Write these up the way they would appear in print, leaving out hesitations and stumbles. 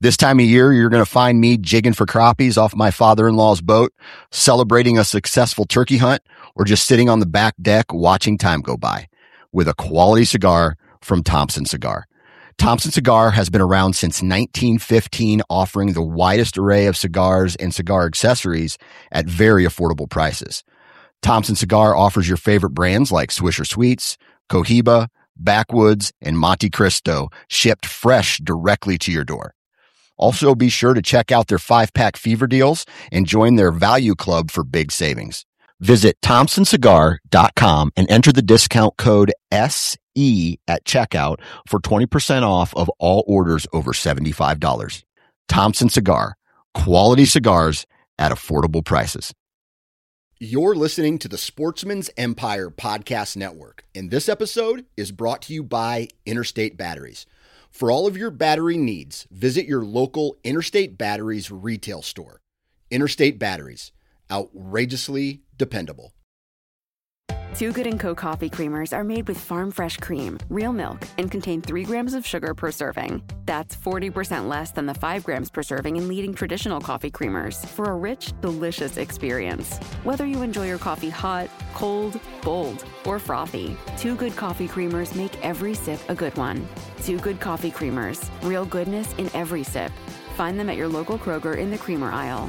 This time of year, you're going to find me jigging for crappies off my father-in-law's boat, celebrating a successful turkey hunt, or just sitting on the back deck watching time go by with a quality cigar from Thompson Cigar. Thompson Cigar has been around since 1915, offering the widest array of cigars and cigar accessories at very affordable prices. Thompson Cigar offers your favorite brands like Swisher Sweets, Cohiba, Backwoods, and Monte Cristo, shipped fresh directly to your door. Also, be sure to check out their 5-pack fever deals and join their value club for big savings. Visit thompsoncigar.com and enter the discount code SE at checkout for 20% off of all orders over $75. Thompson Cigar, quality cigars at affordable prices. You're listening to the Sportsman's Empire Podcast Network, and this episode is brought to you by Interstate Batteries. For all of your battery needs, visit your local Interstate Batteries retail store. Interstate Batteries, outrageously dependable. Too Good & Co. coffee creamers are made with farm fresh cream, real milk, and contain 3 grams of sugar per serving. That's 40% less than the 5 grams per serving in leading traditional coffee creamers for a rich, delicious experience. Whether you enjoy your coffee hot, cold, bold, or frothy, Too Good coffee creamers make every sip a good one. Too Good coffee creamers, real goodness in every sip. Find them at your local Kroger in the creamer aisle.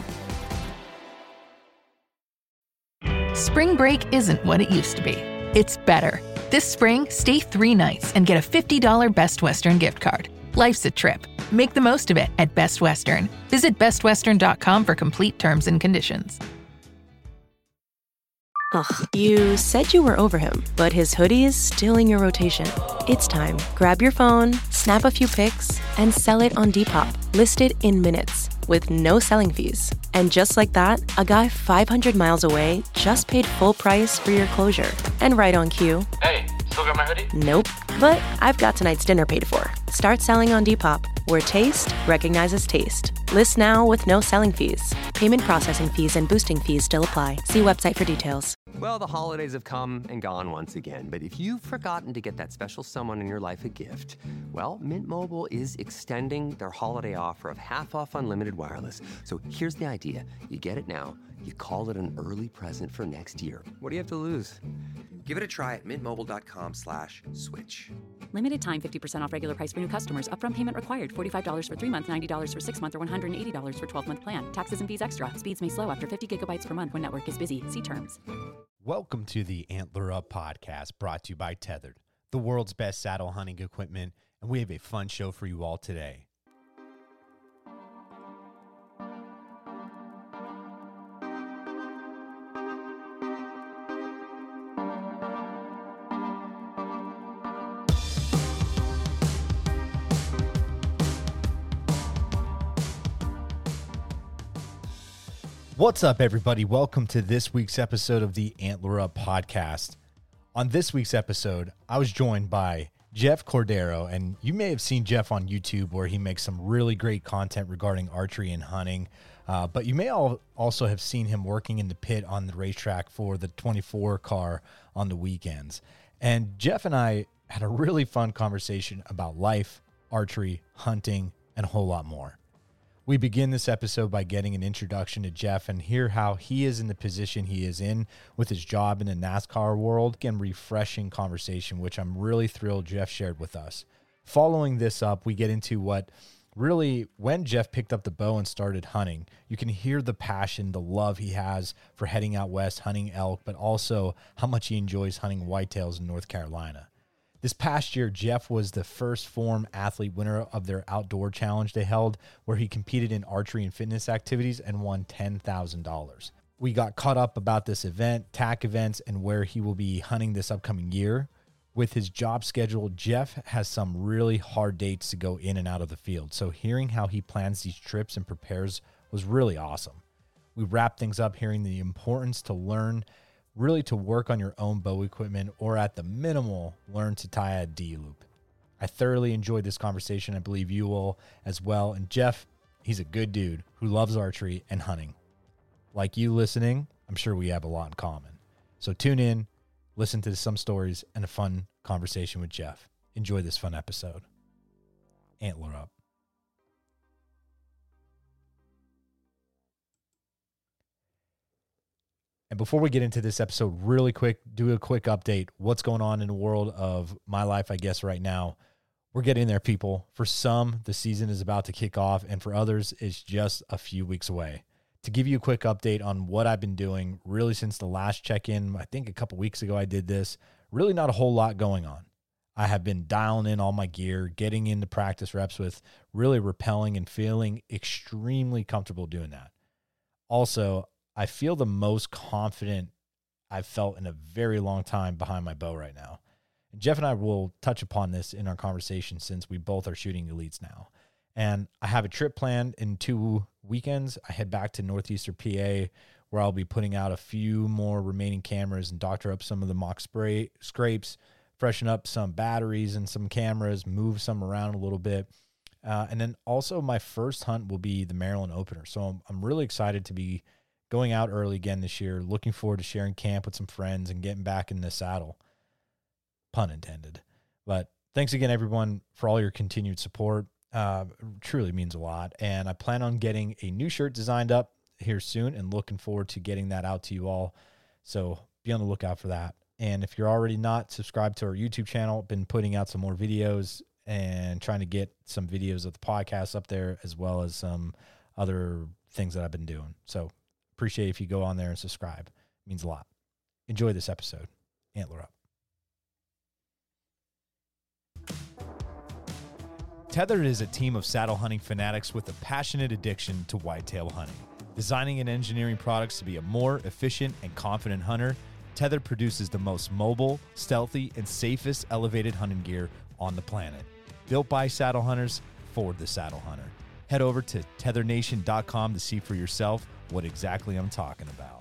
Spring break isn't what it used to be. It's better. This spring, stay 3 nights and get a $50 Best Western gift card. Life's a trip. Make the most of it at Best Western. Visit bestwestern.com for complete terms and conditions. Ugh, you said you were over him, but his hoodie is still in your rotation. It's time. Grab your phone, snap a few pics, and sell it on Depop. Listed in minutes with no selling fees. And just like that, a guy 500 miles away just paid full price for your closure. And right on cue. Hey, still got my hoodie? Nope. But I've got tonight's dinner paid for. Start selling on Depop, where taste recognizes taste. List now with no selling fees. Payment processing fees and boosting fees still apply. See website for details. Well, the holidays have come and gone once again, but if you've forgotten to get that special someone in your life a gift, well, Mint Mobile is extending their holiday offer of half off unlimited wireless. So here's the idea. You get it now, you call it an early present for next year. What do you have to lose? Give it a try at mintmobile.com/switch. Limited time 50% off regular price for new customers. Upfront payment required. $45 for 3 months, $90 for 6 months, or $180 for 12-month plan. Taxes and fees extra. Speeds may slow after 50 gigabytes per month when network is busy. See terms. Welcome to the Antler Up podcast, brought to you by Tethered, the world's best saddle hunting equipment, and we have a fun show for you all today. What's up, everybody? Welcome to this week's episode of the Antler Up podcast. On this week's episode, I was joined by Jeff Cordero, and you may have seen Jeff on YouTube where he makes some really great content regarding archery and hunting, but you may also have seen him working in the pit on the racetrack for the 24 car on the weekends. And Jeff and I had a really fun conversation about life, archery, hunting, and a whole lot more. We begin this episode by getting an introduction to Jeff and hear how he is in the position he is in with his job in the NASCAR world. Again, refreshing conversation, which I'm really thrilled Jeff shared with us. Following this up, we get into what really, when Jeff picked up the bow and started hunting, you can hear the passion, the love he has for heading out west, hunting elk, but also how much he enjoys hunting whitetails in North Carolina. This past year, Jeff was the first form athlete winner of their outdoor challenge they held, where he competed in archery and fitness activities and won $10,000. We got caught up about this event, TAC events, and where he will be hunting this upcoming year. With his job schedule, Jeff has some really hard dates to go in and out of the field, so hearing how he plans these trips and prepares was really awesome. We wrap things up hearing the importance to learn really to work on your own bow equipment, or at the minimal, learn to tie a D-loop. I thoroughly enjoyed this conversation. I believe you will as well. And Jeff, he's a good dude who loves archery and hunting. Like you listening, I'm sure we have a lot in common. So tune in, listen to some stories, and a fun conversation with Jeff. Enjoy this fun episode. Antler Up. And before we get into this episode, really quick, do a quick update. What's going on in the world of my life, I guess, right now. We're getting there, people. For some, the season is about to kick off, and for others, it's just a few weeks away. To give you a quick update on what I've been doing, really since the last check-in, I think a couple weeks ago I did this, really not a whole lot going on. I have been dialing in all my gear, getting into practice reps with really rappelling and feeling extremely comfortable doing that. Also, I feel the most confident I've felt in a very long time behind my bow right now. And Jeff and I will touch upon this in our conversation since we both are shooting elites now. And I have a trip planned in 2 weekends. I head back to Northeastern PA where I'll be putting out a few more remaining cameras and doctor up some of the mock scrapes, freshen up some batteries and some cameras, move some around a little bit. And then also my first hunt will be the Maryland opener. So I'm really excited to be going out early again this year, looking forward to sharing camp with some friends and getting back in the saddle. Pun intended. But thanks again, everyone, for all your continued support. Truly means a lot. And I plan on getting a new shirt designed up here soon and looking forward to getting that out to you all. So be on the lookout for that. And if you're already not subscribed to our YouTube channel, been putting out some more videos and trying to get some videos of the podcast up there, as well as some other things that I've been doing. So appreciate if you go on there and subscribe. It means a lot. Enjoy this episode. Antler up. Tethered is a team of saddle hunting fanatics with a passionate addiction to whitetail hunting. Designing and engineering products to be a more efficient and confident hunter, Tethered produces the most mobile, stealthy, and safest elevated hunting gear on the planet. Built by saddle hunters for the saddle hunter. Head over to tethernation.com to see for yourself what exactly I'm talking about.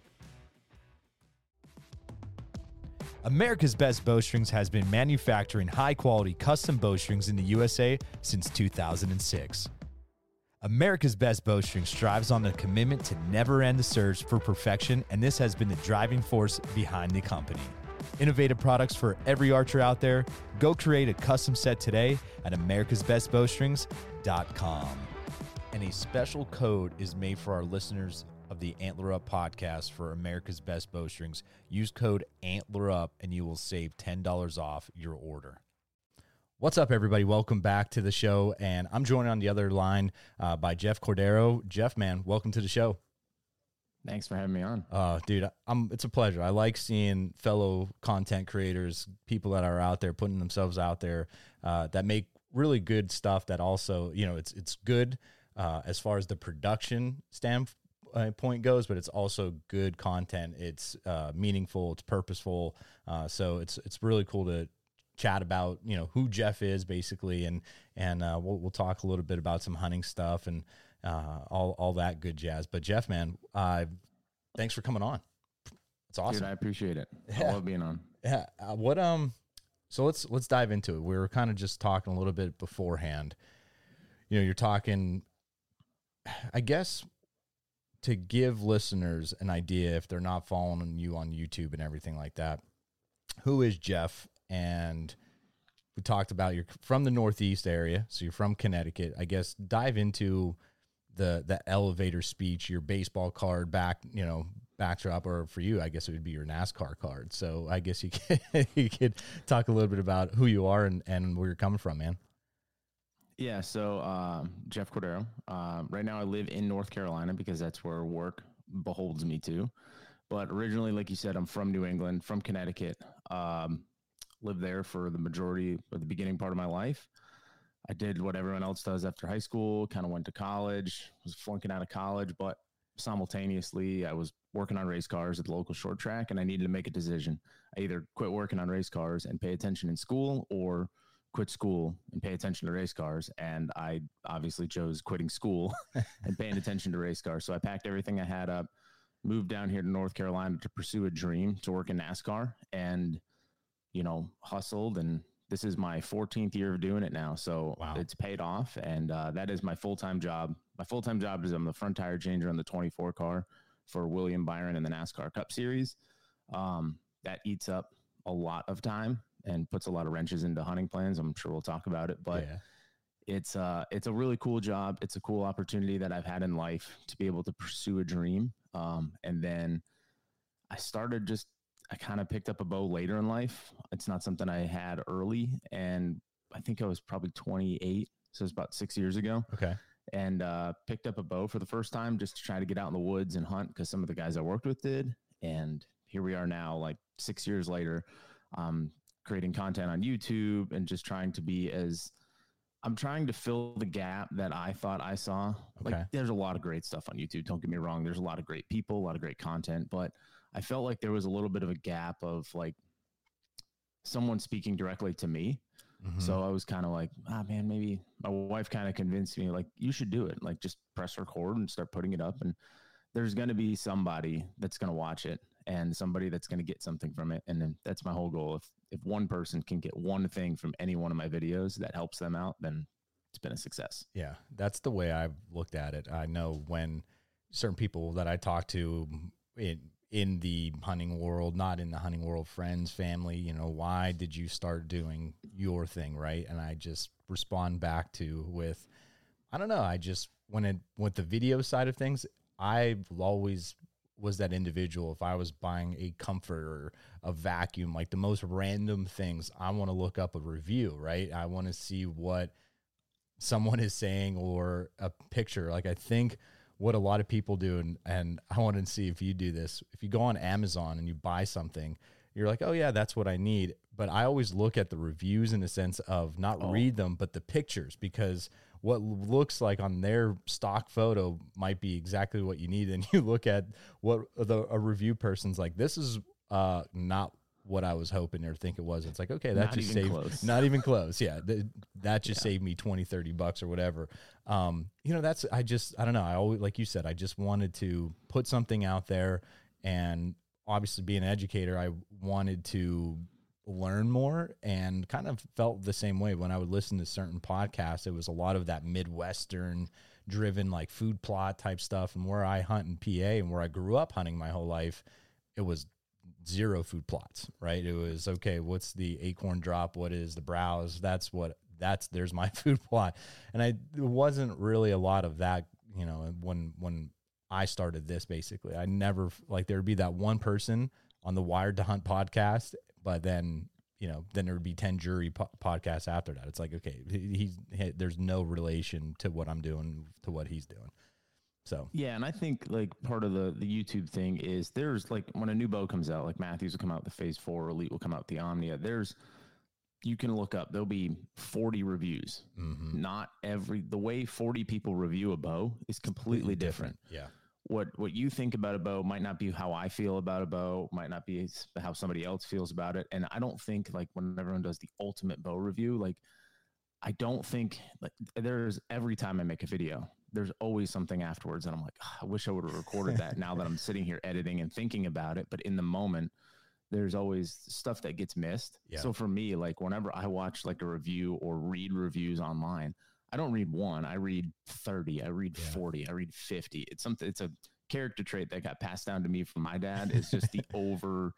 America's Best Bowstrings has been manufacturing high-quality custom bowstrings in the USA since 2006. America's Best Bowstring strives on the commitment to never end the search for perfection, and this has been the driving force behind the company. Innovative products for every archer out there. Go create a custom set today at americasbestbowstrings.com. And a special code is made for our listeners of the Antler Up podcast for America's Best Bowstrings. Use code Antler Up and you will save $10 off your order. What's up, everybody? Welcome back to the show. And I'm joined on the other line by Jeff Cordero. Jeff, man, welcome to the show. Thanks for having me on. Dude, it's a pleasure. I like seeing fellow content creators, people that are out there putting themselves out there that make really good stuff that also, you know, it's good as far as the production standpoint goes, but it's also good content. It's meaningful, it's purposeful. So it's really cool to chat about, you know, who Jeff is basically. And we'll talk a little bit about some hunting stuff and all that good jazz. But Jeff, man, thanks for coming on. It's awesome. Dude, I appreciate it. I love being on. Yeah. So let's dive into it. We were kind of just talking a little bit beforehand. You know, you're talking, I guess, to give listeners an idea if they're not following you on YouTube and everything like that. Who is Jeff? And we talked about you're from the Northeast area, so you're from Connecticut. I guess dive into the elevator speech, your baseball card backdrop, or for you, I guess it would be your NASCAR card. So I guess you could talk a little bit about who you are and where you're coming from, man. Yeah, so Jeff Cordero. Right now I live in North Carolina because that's where work beholds me to. But originally, like you said, I'm from New England, from Connecticut. Lived there for the majority of the beginning part of my life. I did what everyone else does after high school, kind of went to college, was flunking out of college, but simultaneously I was working on race cars at the local short track, and I needed to make a decision. I either quit working on race cars and pay attention in school, or quit school and pay attention to race cars. And I obviously chose quitting school and paying attention to race cars. So I packed everything I had up, moved down here to North Carolina to pursue a dream to work in NASCAR, and, you know, hustled. And this is my 14th year of doing it now. So wow. It's paid off. And that is my full-time job. My full-time job is I'm the front tire changer on the 24 car for William Byron in the NASCAR Cup Series. That eats up a lot of time and puts a lot of wrenches into hunting plans. I'm sure we'll talk about it, but yeah. It's a really cool job. It's a cool opportunity that I've had in life to be able to pursue a dream. And then I kind of picked up a bow later in life. It's not something I had early. And I think I was probably 28. So it's about 6 years ago. Okay. And picked up a bow for the first time just to try to get out in the woods and hunt because some of the guys I worked with did. And here we are now, like 6 years later, creating content on YouTube and just trying to fill the gap that I thought I saw. Okay. Like there's a lot of great stuff on YouTube. Don't get me wrong. There's a lot of great people, a lot of great content, but I felt like there was a little bit of a gap of like someone speaking directly to me. Mm-hmm. So I was kind of like, man, maybe my wife kind of convinced me like, you should do it. Like just press record and start putting it up. And there's going to be somebody that's going to watch it and somebody that's going to get something from it. And then that's my whole goal. If one person can get one thing from any one of my videos that helps them out, then it's been a success. Yeah. That's the way I've looked at it. I know when certain people that I talk to in the hunting world, not in the hunting world, friends, family, you know, why did you start doing your thing? Right. And I just respond back with, I don't know. I just, with the video side of things, I always was that individual. If I was buying a comfort or a vacuum, like the most random things, I want to look up a review, right? I want to see what someone is saying or a picture. Like I think what a lot of people do, and I want to see if you do this. If you go on Amazon and you buy something, you're like, oh yeah, that's what I need. But I always look at the reviews in the sense of not read them, but the pictures, because what looks like on their stock photo might be exactly what you need. And you look at what a review person's like, this is not what I was hoping or think it was. It's like, okay, that Not just even saved, close. not even close. Yeah. That just saved me $20-$30 or whatever. You know, I don't know. I always, like you said, I just wanted to put something out there, and obviously being an educator, I wanted to learn more, and kind of felt the same way when I would listen to certain podcasts. It was a lot of that Midwestern driven, like food plot type stuff. And where I hunt in PA and where I grew up hunting my whole life, it was zero food plots, right? It was, okay, what's the acorn drop? What is the browse? There's my food plot. And there wasn't really a lot of that, you know, when I started this, basically. I never, like, there'd be that one person on the Wired to Hunt podcast, but then, you know, then there would be 10 jury podcasts after that. It's like, okay, there's no relation to what I'm doing to what he's doing. So, yeah. And I think like part of the YouTube thing is there's like when a new bow comes out, like Matthews will come out with the Phase 4, Elite will come out with the Omnia. You can look up, there'll be 40 reviews. Mm-hmm. Not the way 40 people review a bow is completely different. Yeah. What you think about a bow might not be how I feel about a bow, might not be how somebody else feels about it. And I don't think, like, when everyone does the ultimate bow review, like, I don't think, like, there's every time I make a video, there's always something afterwards. And I'm like, I wish I would have recorded that now that I'm sitting here editing and thinking about it. But in the moment, there's always stuff that gets missed. Yeah. So for me, like, whenever I watch like a review or read reviews online, I don't read one, I read 30, I read 40, I read 50. It's a character trait that got passed down to me from my dad. It's just the over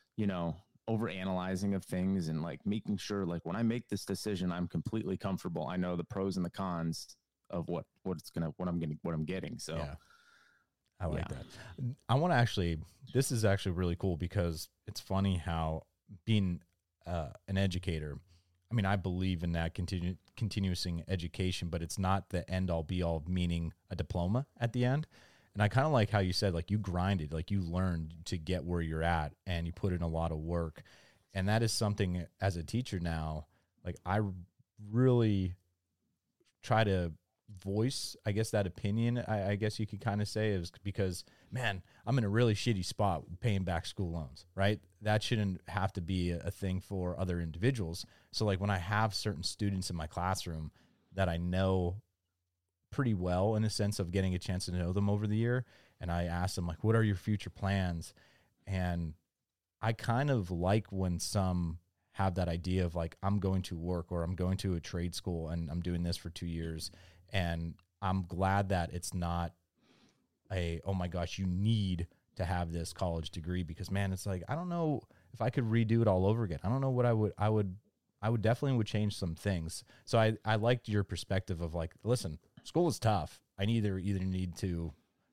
analyzing of things, and like making sure, like, when I make this decision, I'm completely comfortable. I know the pros and the cons of what I'm getting. So yeah. I like that. I want to this is actually really cool, because it's funny how being an educator, I mean, I believe in that continuous education, but it's not the end all be all, meaning a diploma at the end. And I kind of like how you said, like, you grinded, like you learned to get where you're at, and you put in a lot of work. And that is something as a teacher now, like, I really try to voice, I guess, that opinion, I guess you could kind of say, is because, man, I'm in a really shitty spot paying back school loans, right? That shouldn't have to be a thing for other individuals. So, like, when I have certain students in my classroom that I know pretty well, in a sense of getting a chance to know them over the year, and I ask them, like, what are your future plans? And I kind of like when some have that idea of, like, I'm going to work, or I'm going to a trade school and I'm doing this for 2 years. And I'm glad that it's not oh my gosh, you need to have this college degree, because, man, it's like, I don't know if I could redo it all over again. I don't know what I would definitely change some things. So I liked your perspective of, like, listen, school is tough. I either need to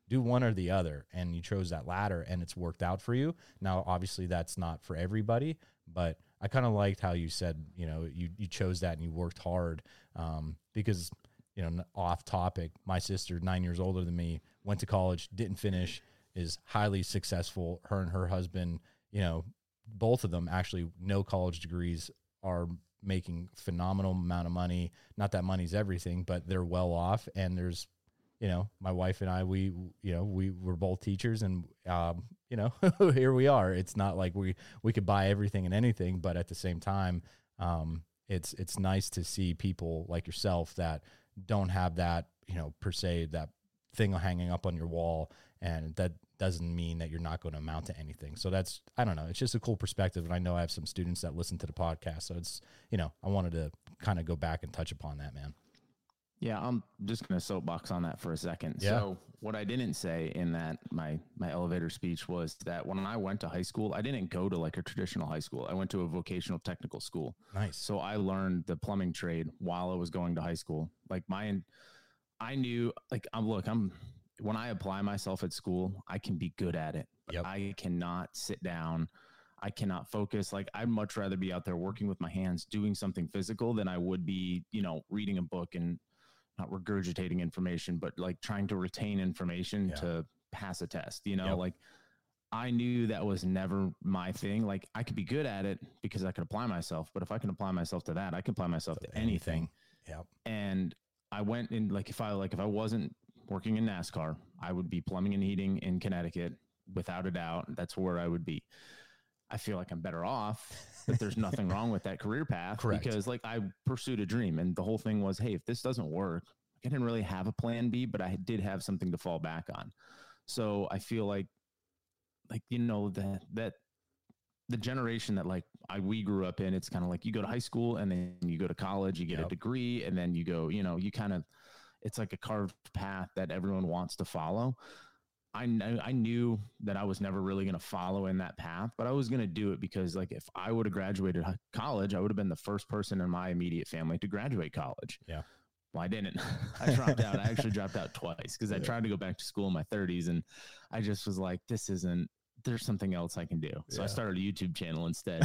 do one or the other, and you chose that latter, and it's worked out for you. Now, obviously, that's not for everybody, but I kind of liked how you said, you know, you chose that and you worked hard, because, you know, off topic, my sister, 9 years older than me, went to college, didn't finish, is highly successful. Her and her husband, you know, both of them actually no college degrees, are making phenomenal amount of money. Not that money's everything, but they're well off. And there's, you know, my wife and I, we were both teachers, and, you know, here we are. It's not like we could buy everything and anything, but at the same time, it's nice to see people like yourself that don't have that, you know, per se, that thing hanging up on your wall, and that doesn't mean that you're not going to amount to anything. So that's, I don't know, it's just a cool perspective. And I know I have some students that listen to the podcast, so it's, you know, I wanted to kind of go back and touch upon that, man. Yeah, I'm just going to soapbox on that for a second. Yeah. So what I didn't say in that, my elevator speech, was that when I went to high school, I didn't go to like a traditional high school. I went to a vocational technical school. Nice. So I learned the plumbing trade while I was going to high school. Like I knew, like, when I apply myself at school, I can be good at it. Yep. I cannot sit down. I cannot focus. Like, I'd much rather be out there working with my hands, doing something physical, than I would be, you know, reading a book and not regurgitating information, but like trying to retain information to pass a test, you know. Yep. Like, I knew that was never my thing. Like, I could be good at it because I could apply myself, but if I can apply myself to that, I can apply myself to anything. Yep. And I went in, like, if I wasn't working in NASCAR, I would be plumbing and heating in Connecticut without a doubt. That's where I would be. I feel like I'm better off, but there's nothing wrong with that career path. Correct. Because, like, I pursued a dream, and the whole thing was, hey, if this doesn't work, I didn't really have a plan B, but I did have something to fall back on. So I feel like, you know, that the generation that we grew up in, it's kind of like you go to high school and then you go to college, you get a degree, and then you go, you know, you kind of, it's like a carved path that everyone wants to follow. I knew that I was never really going to follow in that path, but I was going to do it because, like, if I would have graduated college, I would have been the first person in my immediate family to graduate college. Yeah. Well, I didn't. I dropped out. I actually dropped out twice because I tried to go back to school in my 30s, and I just was like, there's something else I can do. So I started a YouTube channel instead.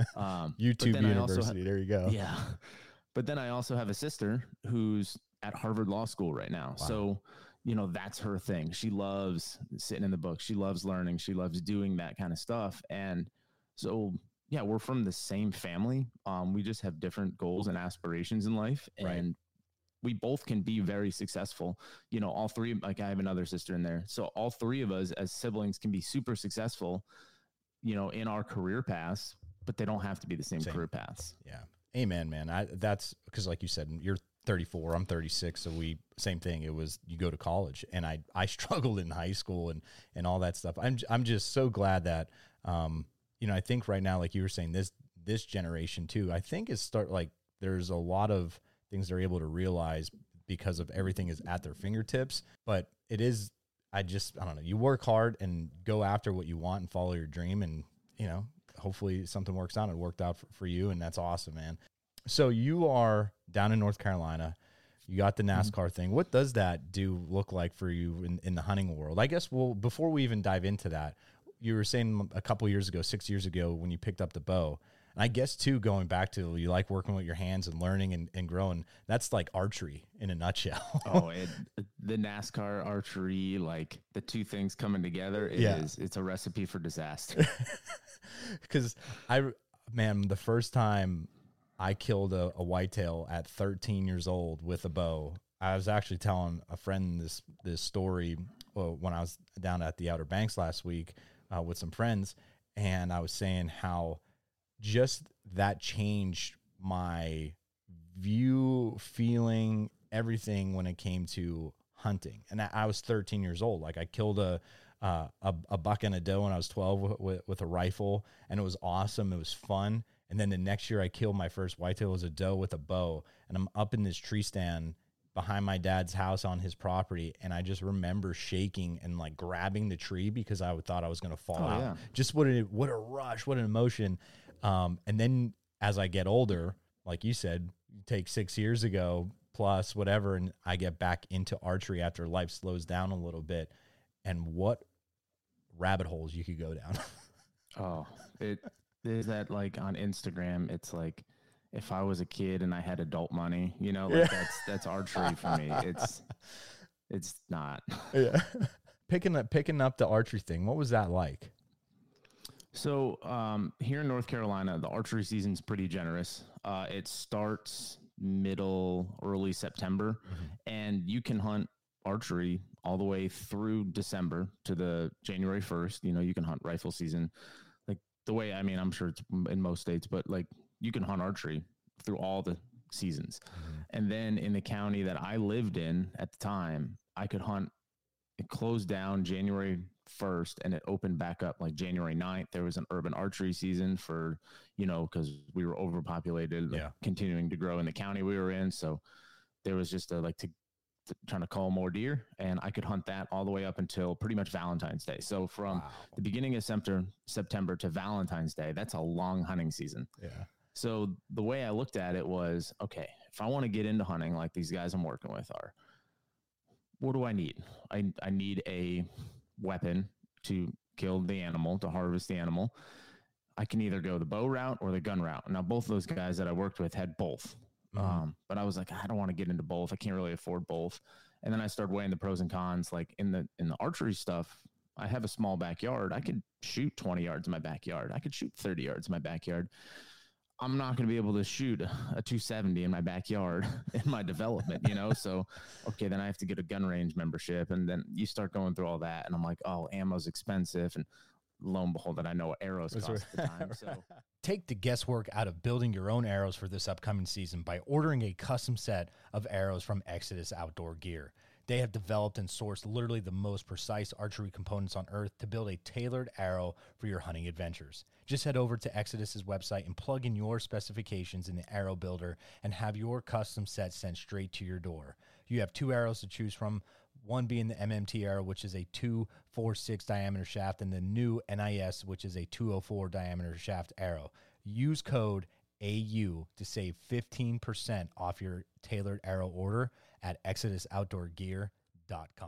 YouTube University. There you go. Yeah. But then I also have a sister who's at Harvard Law School right now. Wow. So, you know, that's her thing. She loves sitting in the book. She loves learning. She loves doing that kind of stuff. And so, yeah, we're from the same family. We just have different goals and aspirations in life. And we both can be very successful. You know, all three, like, I have another sister in there. So all three of us as siblings can be super successful, you know, in our career paths, but they don't have to be the same career paths. Yeah. Amen, man. That's because, like you said, you're 34, I'm 36. So same thing. It was, you go to college, and I struggled in high school and all that stuff. I'm just so glad that, you know, I think right now, like you were saying, this generation too, I think there's a lot of things they're able to realize because of everything is at their fingertips, but it is, I don't know, you work hard and go after what you want and follow your dream, and, you know, hopefully something works out. It worked out for you, and that's awesome, man. So you are down in North Carolina. You got the NASCAR thing. What does that look like for you in the hunting world? I guess, well, before we even dive into that, you were saying a couple years ago, 6 years ago, when you picked up the bow, and I guess too, going back to, you like working with your hands and learning and growing, that's like archery in a nutshell. The NASCAR archery, like, the two things coming together it's a recipe for disaster. Because the first time I killed a whitetail at 13 years old with a bow, I was actually telling a friend this story when I was down at the Outer Banks last week with some friends, and I was saying how just that changed my view, feeling, everything when it came to hunting. And I was 13 years old. Like, I killed a buck and a doe when I was 12 with a rifle, and it was awesome. It was fun. And then the next year I killed my first whitetail. It was a doe with a bow, and I'm up in this tree stand behind my dad's house on his property. And I just remember shaking and, like, grabbing the tree because I thought I was going to fall out. Yeah. Just what a rush, what an emotion. And then as I get older, like you said, you take 6 years ago plus whatever, and I get back into archery after life slows down a little bit. and what rabbit holes you could go down. Oh, it is that like on Instagram. It's like if I was a kid and I had adult money, you know, like that's archery for me. It's not. Yeah. Picking up the archery thing. What was that like? So here in North Carolina, the archery season's pretty generous. It starts early September, and you can hunt archery all the way through December to the January 1st. You know, you can hunt rifle season. Like the way, I mean, I'm sure it's in most states, but like you can hunt archery through all the seasons. And then in the county that I lived in at the time, I could hunt. It closed down January 1st and it opened back up like January 9th. There was an urban archery season for, you know, because we were overpopulated, continuing to grow in the county we were in. So there was just trying to call more deer, and I could hunt that all the way up until pretty much Valentine's Day. So from the beginning of September to Valentine's Day, that's a long hunting season. Yeah. So the way I looked at it was, okay, if I want to get into hunting like these guys I'm working with are, what do I need? I need a weapon to kill the animal, to harvest the animal. I can either go the bow route or the gun route. Now, both of those guys that I worked with had both. But I was like, I don't want to get into both. I can't really afford both. And then I started weighing the pros and cons. Like in the archery stuff, I have a small backyard. I could shoot 20 yards in my backyard. I could shoot 30 yards in my backyard. I'm not going to be able to shoot a 270 in my backyard in my development, you know? So, okay, then I have to get a gun range membership. And then you start going through all that. And I'm like, oh, ammo's expensive. And lo and behold, that I know what arrows cost at the time. So take the guesswork out of building your own arrows for this upcoming season by ordering a custom set of arrows from Exodus Outdoor Gear. They have developed and sourced literally the most precise archery components on earth to build a tailored arrow for your hunting adventures. Just head over to Exodus's website and plug in your specifications in the arrow builder and have your custom set sent straight to your door. You have 2 arrows to choose from, one being the MMT arrow, which is a 246 diameter shaft, and the new NIS, which is a 204 diameter shaft arrow. Use code AU to save 15% off your tailored arrow order at ExodusOutdoorGear.com.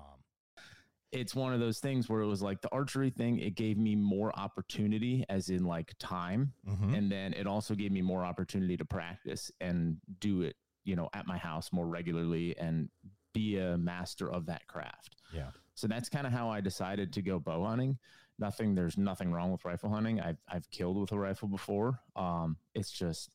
It's one of those things where it was like the archery thing, it gave me more opportunity as in like time. And then it also gave me more opportunity to practice and do it, you know, at my house more regularly and be a master of that craft. Yeah. So that's kind of how I decided to go bow hunting. There's nothing wrong with rifle hunting. I've killed with a rifle before. It's just,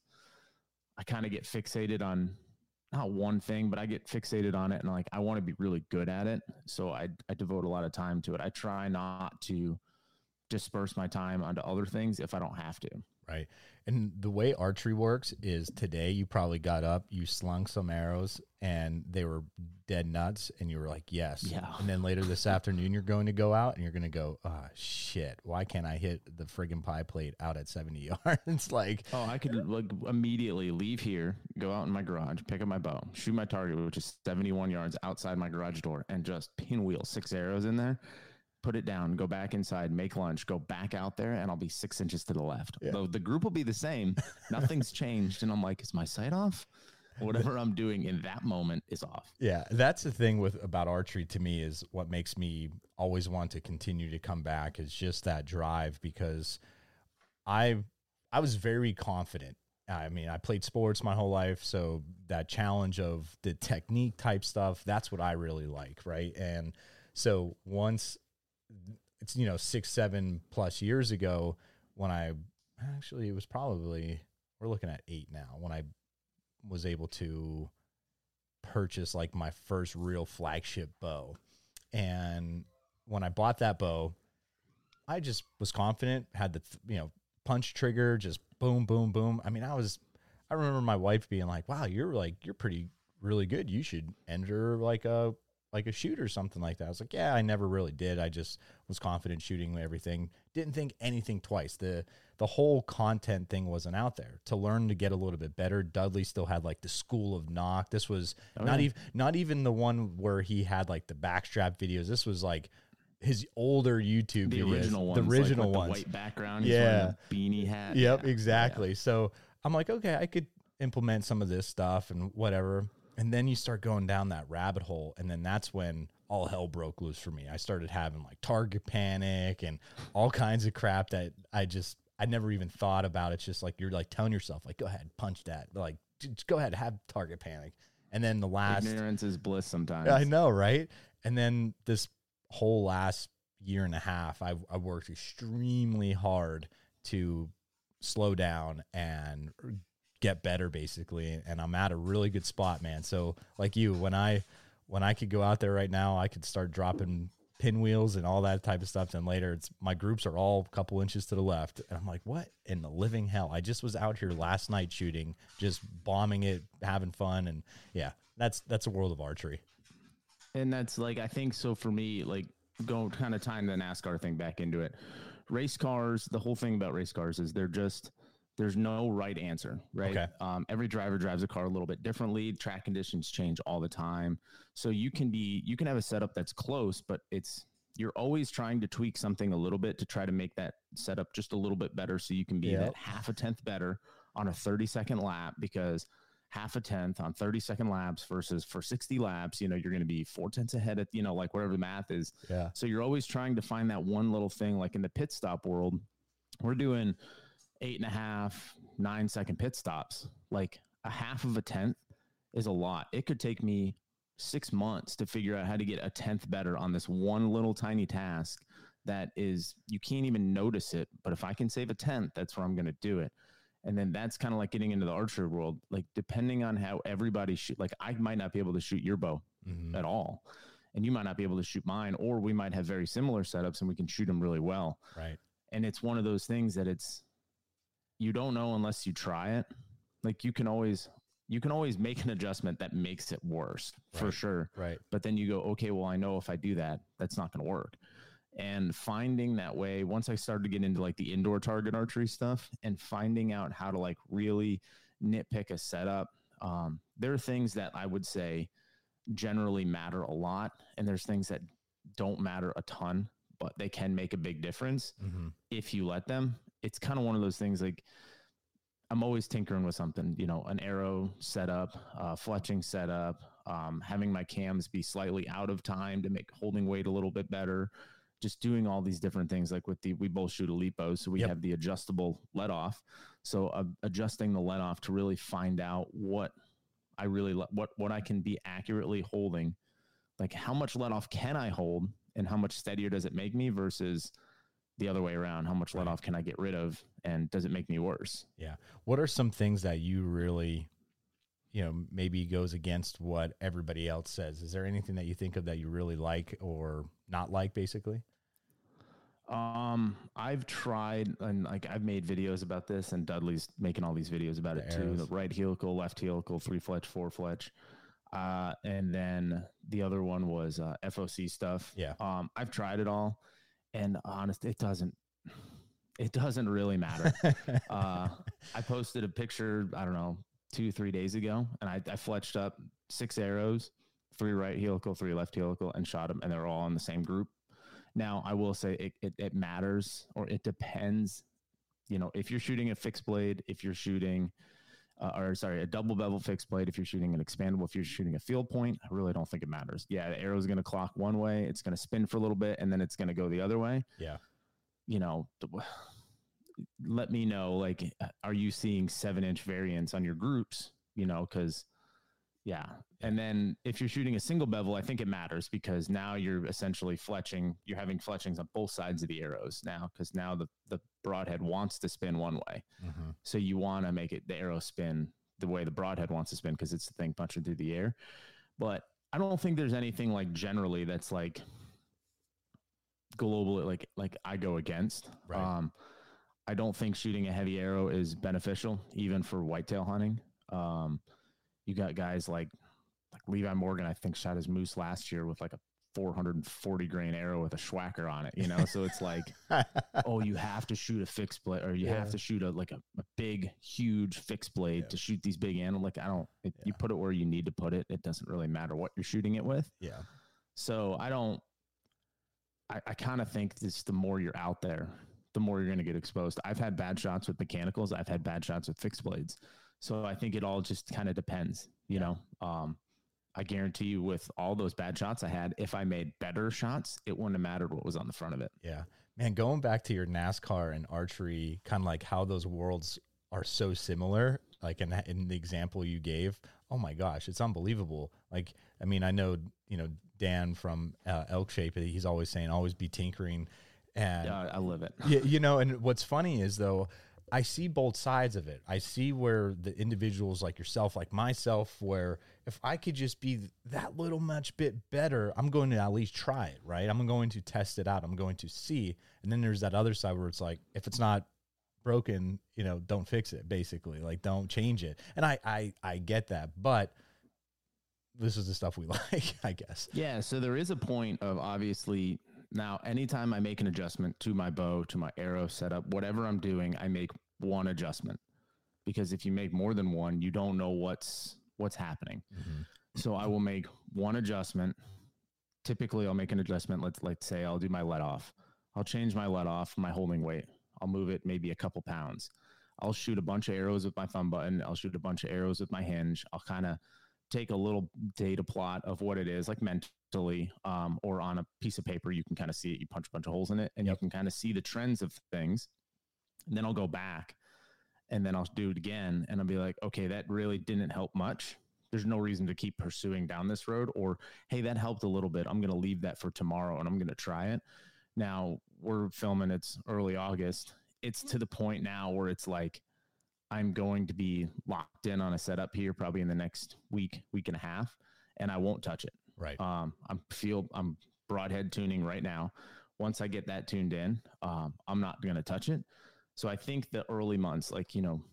I kind of get fixated on not one thing, but I get fixated on it and like, I want to be really good at it. So I devote a lot of time to it. I try not to disperse my time onto other things if I don't have to. Right. And the way archery works is today you probably got up, you slung some arrows and they were dead nuts and you were like, yes. Yeah. And then later this afternoon, you're going to go out and you're going to go, shit, why can't I hit the friggin' pie plate out at 70 yards? It's like, oh, I could like immediately leave here, go out in my garage, pick up my bow, shoot my target, which is 71 yards outside my garage door, and just pinwheel 6 arrows in there. Put it down, go back inside, make lunch, go back out there, and I'll be 6 inches to the left. Yeah. The group will be the same. Nothing's changed. And I'm like, is my sight off? Whatever I'm doing in that moment is off. Yeah, that's the thing about archery to me is what makes me always want to continue to come back is just that drive, because I was very confident. I mean, I played sports my whole life, so that challenge of the technique type stuff, that's what I really like, right? And so once it's, 6-7 plus years ago when it was probably, we're looking at 8 now, when I was able to purchase like my first real flagship bow. And when I bought that bow, I just was confident, had the, punch trigger, just boom, boom, boom. I mean, I remember my wife being like, wow, you're really good. You should enter like a shoot or something like that. I was like, yeah, I never really did. I just was confident shooting everything. Didn't think anything twice. The whole content thing wasn't out there to learn to get a little bit better. Dudley still had like the School of Nock. This was not even the one where he had like the backstrap videos. This was like his older YouTube videos. The original ones. The white background. He's wearing a beanie hat. Yep, yeah, exactly. Yeah. So I'm like, okay, I could implement some of this stuff and whatever. And then you start going down that rabbit hole. And then that's when all hell broke loose for me. I started having like target panic and all kinds of crap that I never even thought about. It's just like, you're like telling yourself, like, go ahead, punch that. Like, just go ahead, have target panic. And then ignorance is bliss sometimes. I know, right? And then this whole last year and a half, I worked extremely hard to slow down and get better, basically. And I'm at a really good spot, man. So like you, when I could go out there right now, I could start dropping pinwheels and all that type of stuff. And later my groups are all a couple inches to the left. And I'm like, what in the living hell? I just was out here last night shooting, just bombing it, having fun. And yeah, that's a world of archery. And that's like, I think so for me, like going kind of tying the NASCAR thing back into it. Race cars, the whole thing about race cars is there's no right answer, right? Okay. Every driver drives a car a little bit differently. Track conditions change all the time. So you can have a setup that's close, but you're always trying to tweak something a little bit to try to make that setup just a little bit better. So you can be that half a tenth better on a 30-second lap, because half a tenth on 30-second laps versus for 60 laps, you're going to be 4/10 ahead at, like whatever the math is. Yeah. So you're always trying to find that one little thing. Like in the pit stop world, we're doing 8.5, 9-second pit stops. Like a half of a tenth is a lot. It could take me 6 months to figure out how to get a tenth better on this one little tiny task that is, you can't even notice it. But if I can save a tenth, that's where I'm going to do it. And then that's kind of like getting into the archery world. Like depending on how everybody shoot, like I might not be able to shoot your bow at all. And you might not be able to shoot mine, or we might have very similar setups and we can shoot them really well. Right. And it's one of those things that you don't know unless you try it. Like you can always make an adjustment that makes it worse, for sure. Right. But then you go, okay, well, I know if I do that, that's not going to work. And finding that way, once I started to get into like the indoor target archery stuff and finding out how to like really nitpick a setup, there are things that I would say generally matter a lot. And there's things that don't matter a ton, but they can make a big difference if you let them. It's kind of one of those things, like I'm always tinkering with something, an arrow setup, fletching setup, having my cams be slightly out of time to make holding weight a little bit better, just doing all these different things. Like we both shoot a Lipo, so we have the adjustable let off. So adjusting the let off to really find out what I can be accurately holding, like how much let off can I hold and how much steadier does it make me versus the other way around. How much let off can I get rid of and does it make me worse? Yeah. What are some things that you really, maybe goes against what everybody else says? Is there anything that you think of that you really like or not like, basically? I've tried, and like I've made videos about this, and Dudley's making all these videos about it too. The right helical, left helical, 3-fletch, 4-fletch. And then the other one was FOC stuff. Yeah. I've tried it all, and honestly, it doesn't really matter. I posted a picture, I don't know, 2-3 days ago, and I fletched up 6 arrows, 3 right helical, 3 left helical, and shot them, and they're all in the same group. Now, I will say it matters, or it depends. If you're shooting a fixed blade, if you're shooting, a double bevel fixed blade, if you're shooting an expandable, if you're shooting a field point, I really don't think it matters. Yeah, the arrow is going to clock one way, it's going to spin for a little bit, and then it's going to go the other way. Yeah. Let me know, like, are you seeing 7-inch variance on your groups? Because yeah. And then if you're shooting a single bevel, I think it matters, because now you're essentially fletching. You're having fletchings on both sides of the arrows now, because now the broadhead wants to spin one way. So you want to make the arrow spin the way the broadhead wants to spin, because it's the thing punching through the air. But I don't think there's anything like generally that's like global, like I go against. Right. I don't think shooting a heavy arrow is beneficial, even for whitetail hunting. You got guys like Levi Morgan, I think, shot his moose last year with like a 440 grain arrow with a Schwacker on it, so it's like, oh, you have to shoot a fixed blade, or you have to shoot a big, huge fixed blade to shoot these big animals. Like, you put it where you need to put it. It doesn't really matter what you're shooting it with. Yeah. So I kind of think this, the more you're out there, the more you're going to get exposed. I've had bad shots with mechanicals. I've had bad shots with fixed blades. So I think it all just kind of depends, I guarantee you with all those bad shots I had, if I made better shots, it wouldn't have mattered what was on the front of it. Yeah, man, going back to your NASCAR and archery, kind of like how those worlds are so similar, like in the example you gave, oh my gosh, it's unbelievable. Like, I mean, I know, Dan from Elk Shape, he's always saying, always be tinkering. And yeah, I live it. Yeah, and what's funny is, though, I see both sides of it. I see where the individuals like yourself, like myself, where if I could just be that little much bit better, I'm going to at least try it, right? I'm going to test it out. I'm going to see. And then there's that other side where it's like, if it's not broken, don't fix it, basically. Like, don't change it. And I get that, but this is the stuff we like, I guess. Yeah, so there is a point of, obviously, now anytime I make an adjustment to my bow, to my arrow setup, whatever I'm doing, I make one adjustment, because if you make more than one, you don't know what's happening. Mm-hmm. So I will make one adjustment. Typically I'll make an adjustment. Let's say I'll do my let off. I'll change my let off, my holding weight. I'll move it maybe a couple pounds. I'll shoot a bunch of arrows with my thumb button. I'll shoot a bunch of arrows with my hinge. I'll kind of take a little data plot of what it is, like mentally, or on a piece of paper. You can kind of see it. You punch a bunch of holes in it, and you can kind of see the trends of things. And then I'll go back, and then I'll do it again, and I'll be like, okay, that really didn't help much. There's no reason to keep pursuing down this road. Or, hey, that helped a little bit. I'm going to leave that for tomorrow, and I'm going to try it. Now, we're filming, it's early August. It's to the point now where it's like, I'm going to be locked in on a setup here probably in the next week and a half, and I won't touch it. Right. I'm broadhead tuning right now. Once I get that tuned in, I'm not going to touch it. So I think the early months, like,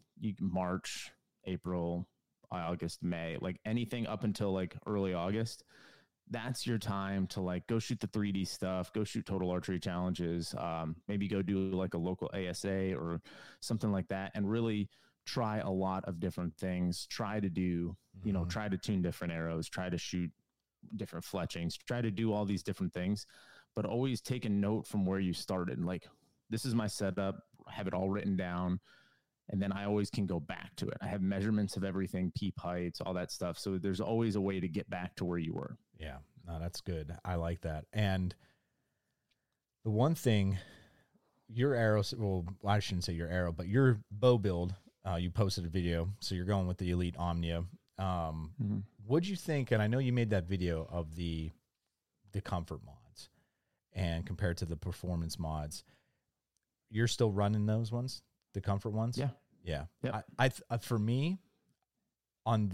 March, April, August, May, like anything up until like early August, that's your time to like go shoot the 3D stuff, go shoot total archery challenges, maybe go do like a local ASA or something like that, and really try a lot of different things. Try to do, try to tune different arrows, try to shoot different fletchings, try to do all these different things, but always take a note from where you started. Like, this is my setup, I have it all written down, and then I always can go back to it. I have measurements of everything, peep heights, all that stuff. So there's always a way to get back to where you were. Yeah, no, that's good. I like that. And the one thing, your arrow, well, I shouldn't say your arrow, but your bow build, you posted a video, so you're going with the Elite Omnia. What'd you think? And I know you made that video of the comfort mods, and compared to the performance mods, you're still running those ones, the comfort ones? Yeah. Yeah. Yep. I for me, on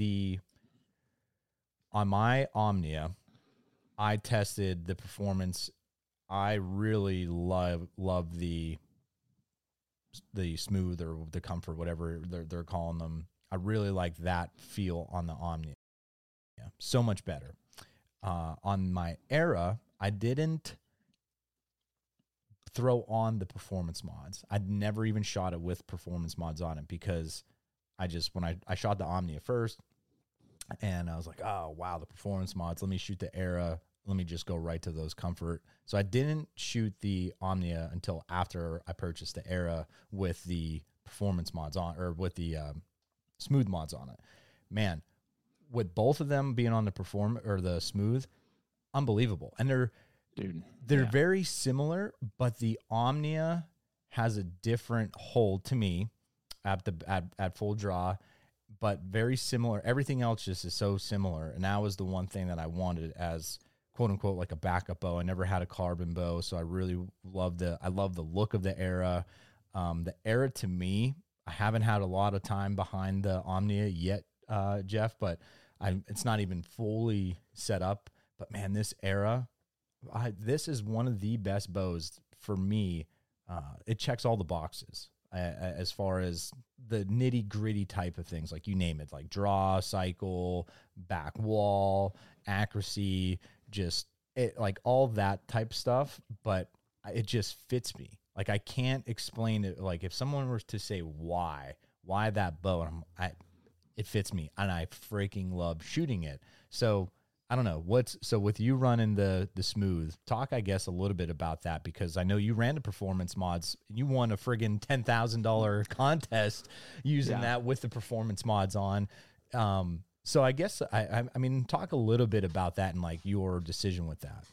my Omnia, I tested the performance. I really love the smooth or the comfort, whatever they're calling them. I really like that feel on the Omnia. Yeah, so much better. On my Era, I didn't throw on the performance mods. I'd never even shot it with performance mods on it, because when I shot the Omnia first, and I was like, oh, wow, the performance mods. Let me shoot the Era. Let me just go right to those comfort. So I didn't shoot the Omnia until after I purchased the Era with the performance mods on, or with the smooth mods on it. Man, with both of them being on the smooth, unbelievable. And they're very similar, but the Omnia has a different hold to me at full draw, but very similar. Everything else just is so similar. And that was the one thing that I wanted as quote unquote like a backup bow. I never had a carbon bow, so I really love the look of the Era. The Era, to me, I haven't had a lot of time behind the Omnia yet, Jeff, but it's not even fully set up. But man, this Era, this is one of the best bows for me. It checks all the boxes as far as the nitty gritty type of things, like you name it, like draw, cycle, back wall, accuracy, just it, like all that type stuff. But it just fits me. Like, I can't explain it. Like, if someone were to say why that bow, it fits me, and I freaking love shooting it. So I don't know so with you running the smooth, talk, I guess, a little bit about that, because I know you ran the performance mods. You won a friggin' $10,000 contest using that with the performance mods on. So I guess, I mean, talk a little bit about that and like your decision with that.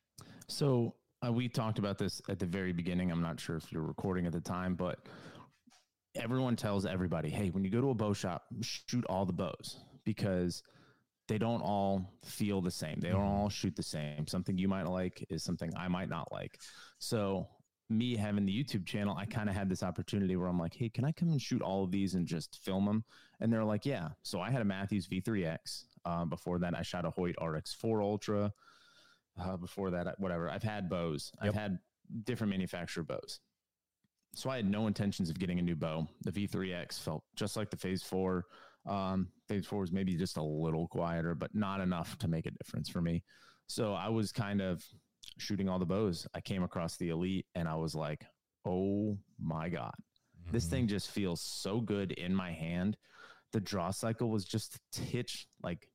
So we talked about this at the very beginning. I'm not sure if you're recording at the time, but everyone tells everybody, hey, when you go to a bow shop, shoot all the bows, because they don't all feel the same. They don't all shoot the same. Something you might like is something I might not like. So me having the YouTube channel, I kind of had this opportunity where I'm like, hey, can I come and shoot all of these and just film them? And they're like, yeah. So I had a Matthews V3X. Before that, I shot a Hoyt RX4 Ultra. Before that, whatever. I've had bows. Yep. I've had different manufacturer bows. So I had no intentions of getting a new bow. The V3X felt just like the Phase 4. Phase 4 was maybe just a little quieter, but not enough to make a difference for me. So I was kind of shooting all the bows. I came across the Elite and I was like, oh my God, this thing just feels so good in my hand. The draw cycle was just a titch, like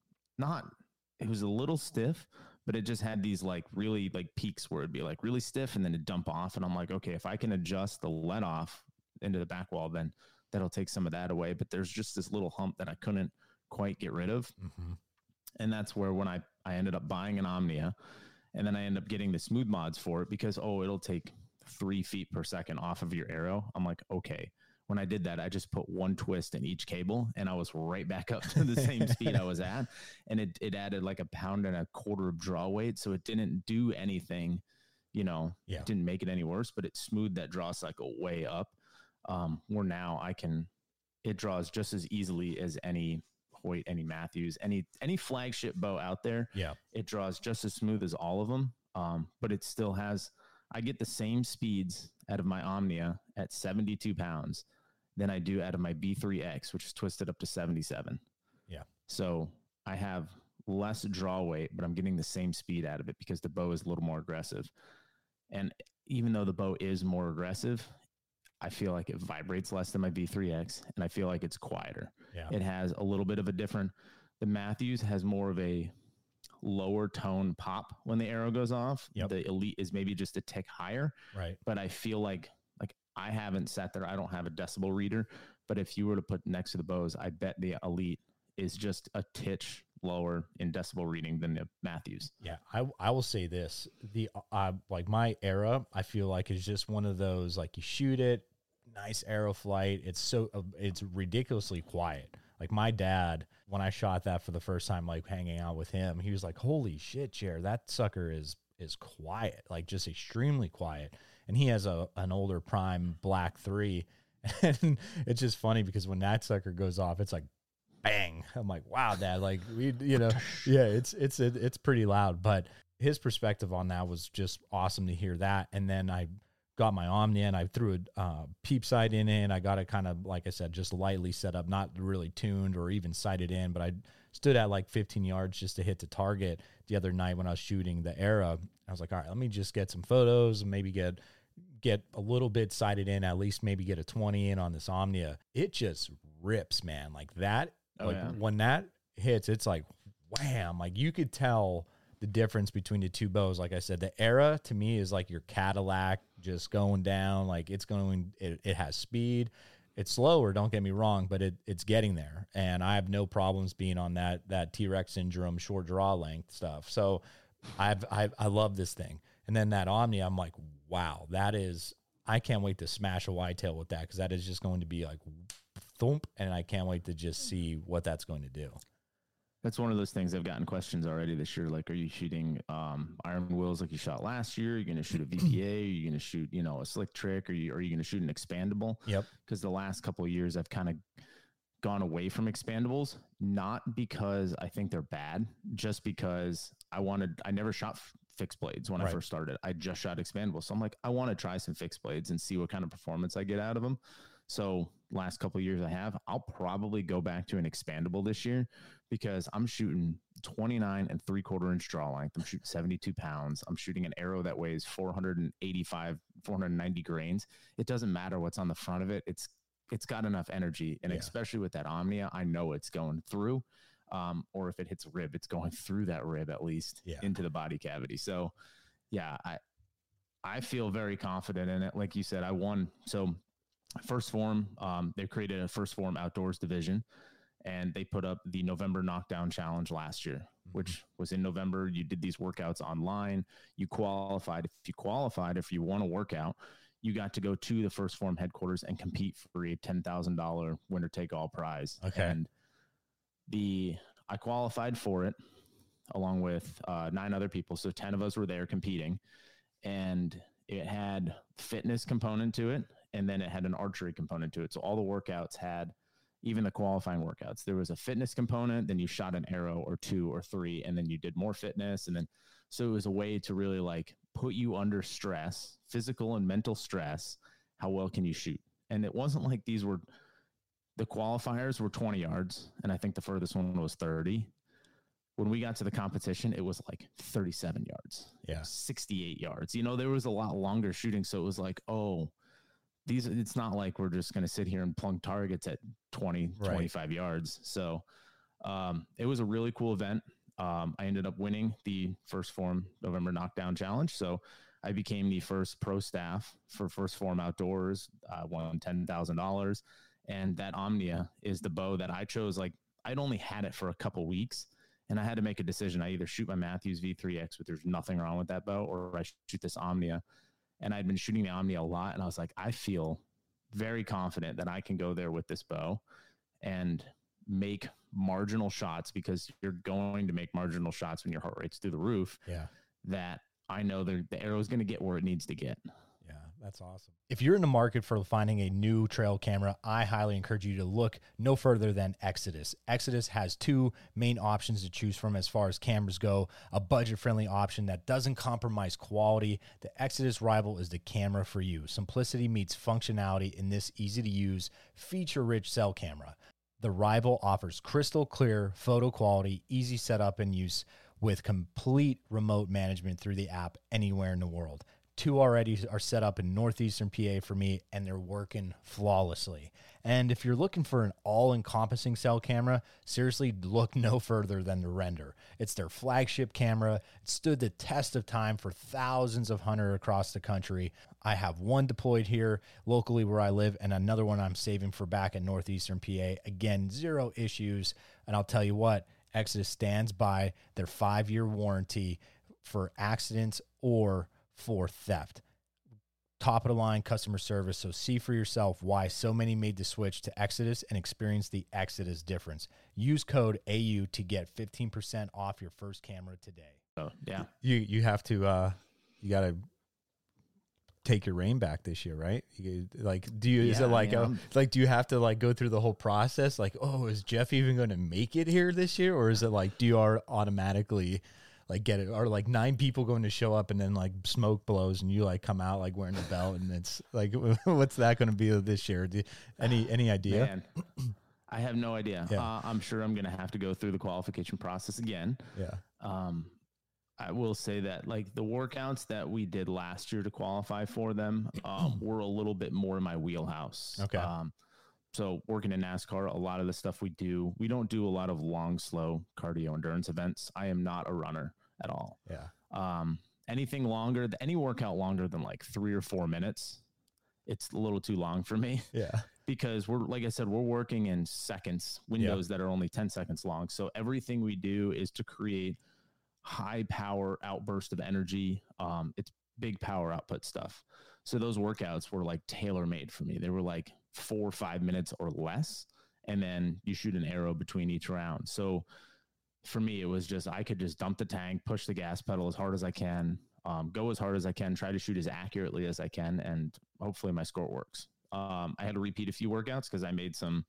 it was a little stiff, but it just had these like really like peaks where it'd be like really stiff and then it'd dump off. And I'm like, okay, if I can adjust the let off into the back wall, then that'll take some of that away. But there's just this little hump that I couldn't quite get rid of. And that's where when I ended up buying an Omnia, and then I ended up getting the smooth mods for it because, it'll take 3 feet per second off of your arrow. I'm like, okay. When I did that, I just put one twist in each cable and I was right back up to the same speed I was at. And it added like 1.25 pounds of draw weight. So it didn't do anything, it didn't make it any worse, but it smoothed that draw cycle way up. Where now it draws just as easily as any Hoyt, any Matthews, any flagship bow out there. Yeah. It draws just as smooth as all of them. But it still has, I get the same speeds out of my Omnia at 72 pounds than I do out of my B3X, which is twisted up to 77. Yeah. So I have less draw weight, but I'm getting the same speed out of it because the bow is a little more aggressive. And even though the bow is more aggressive, I feel like it vibrates less than my V3X, and I feel like it's quieter. Yeah. It has a little bit of the Matthews has more of a lower tone pop when the arrow goes off. Yep. The Elite is maybe just a tick higher. Right. But I feel like I haven't sat there. I don't have a decibel reader, but if you were to put next to the bows, I bet the Elite is just a titch lower in decibel reading than the Matthews. Yeah. I will say this, like my Era, I feel like is just one of those, like you shoot it, nice arrow flight. It's ridiculously quiet. Like my dad, when I shot that for the first time, like hanging out with him, he was like, holy shit, Jer, that sucker is quiet, like just extremely quiet. And he has an older Prime Black 3. And it's just funny because when that sucker goes off, it's like, bang. I'm like, wow, Dad, like it's pretty loud. But his perspective on that was just awesome to hear that. And then I got my Omnia and I threw a peep sight in it. And I got it kind of, like I said, just lightly set up, not really tuned or even sighted in, but I stood at like 15 yards just to hit the target the other night when I was shooting the Era. I was like, all right, let me just get some photos and maybe get a little bit sighted in, at least maybe get a 20 in on this Omnia. It just rips, man. Like that, when that hits, it's like, wham. Like you could tell the difference between the two bows. Like I said, the Era to me is like your Cadillac just going down. Like it has speed. It's slower, don't get me wrong, but it's getting there. And I have no problems being on that T-Rex syndrome short draw length stuff. So I love this thing. And then that Omnia, I'm like, wow, I can't wait to smash a whitetail with that, because that is just going to be like thump, and I can't wait to just see what that's going to do. That's one of those things I've gotten questions already this year. Like, are you shooting iron wheels like you shot last year? Are you going to shoot a VPA? Are you going to shoot, a slick trick? Are you going to shoot an expandable? Yep. Because the last couple of years I've kind of gone away from expandables, not because I think they're bad, just because I never shot fixed blades when I first started. I just shot expandables. So I'm like, I want to try some fixed blades and see what kind of performance I get out of them. So last couple of years I'll probably go back to an expandable this year, because I'm shooting 29 3/4 inch draw length. I'm shooting 72 pounds. I'm shooting an arrow that weighs 490 grains. It doesn't matter what's on the front of it. It's got enough energy. And especially with that Omnia, I know it's going through, or if it hits a rib, it's going through that rib at least into the body cavity. So yeah, I feel very confident in it. Like you said, I won. So First Form, they created a First Form outdoors division, and they put up the November Knockdown Challenge last year, which was in November. You did these workouts online. You qualified. If you won a workout, you got to go to the First Form headquarters and compete for a $10,000 winner take all prize. Okay. And I qualified for it along with 9 other people. So 10 of us were there competing, and it had fitness component to it. And then it had an archery component to it. So all the workouts had, even the qualifying workouts, there was a fitness component, then you shot an arrow or 2 or 3, and then you did more fitness. And then, so it was a way to really like put you under stress, physical and mental stress. How well can you shoot? And it wasn't like the qualifiers were 20 yards. And I think the furthest one was 30. When we got to the competition, it was like 37 yards, 68 yards. There was a lot longer shooting. So it was like, it's not like we're just going to sit here and plunk targets at 20, 25 yards. So it was a really cool event. I ended up winning the First Form November Knockdown Challenge. So I became the first pro staff for First Form Outdoors, won $10,000. And that Omnia is the bow that I chose. Like, I'd only had it for a couple weeks, and I had to make a decision. I either shoot my Matthews V3X, but there's nothing wrong with that bow, or I shoot this Omnia. And I'd been shooting the Omnia a lot, and I was like, I feel very confident that I can go there with this bow and make marginal shots, because you're going to make marginal shots when your heart rate's through the roof. Yeah. That I know the arrow is going to get where it needs to get. Yeah, that's awesome. If you're in the market for finding a new trail camera, I highly encourage you to look no further than Exodus. Exodus has 2 main options to choose from as far as cameras go. A budget-friendly option that doesn't compromise quality. The Exodus Rival is the camera for you. Simplicity meets functionality in this easy-to-use, feature-rich cell camera. The Rival offers crystal clear photo quality, easy setup and use, with complete remote management through the app anywhere in the world. 2 already are set up in northeastern PA for me, and they're working flawlessly. And if you're looking for an all-encompassing cell camera, seriously, look no further than the Render. It's their flagship camera. It stood the test of time for thousands of hunters across the country. I have one deployed here locally where I live, and another one I'm saving for back in northeastern PA. Again, 0 issues. And I'll tell you what, Exodus stands by their 5-year warranty for accidents or for theft. Top of the line customer service. So see for yourself why so many made the switch to Exodus and experience the Exodus difference. Use code AU to get 15% off your first camera today. Oh yeah. You have to, you got to take your reign back this year, right? Do you have to like go through the whole process? Like, is Jeff even going to make it here this year? Or is it like, do you automatically like get it, or like 9 people going to show up and then like smoke blows and you like come out like wearing the belt, and it's like, what's that going to be this year? Any idea? Man, I have no idea. Yeah. I'm sure I'm going to have to go through the qualification process again. Yeah. I will say that like the workouts that we did last year to qualify for them were a little bit more in my wheelhouse. Okay. So working in NASCAR, a lot of the stuff we don't do a lot of long, slow cardio endurance events. I am not a runner at all. Yeah. Anything longer, any workout longer than like 3 or 4 minutes, it's a little too long for me. Yeah. Because like I said, we're working in seconds, windows that are only 10 seconds long. So everything we do is to create high power outburst of energy. It's big power output stuff. So those workouts were like tailor made for me. They were like 4 or 5 minutes or less. And then you shoot an arrow between each round. So for me, it was just, I could just dump the tank, push the gas pedal as hard as I can, go as hard as I can, try to shoot as accurately as I can. And hopefully my score works. I had to repeat a few workouts because I made some,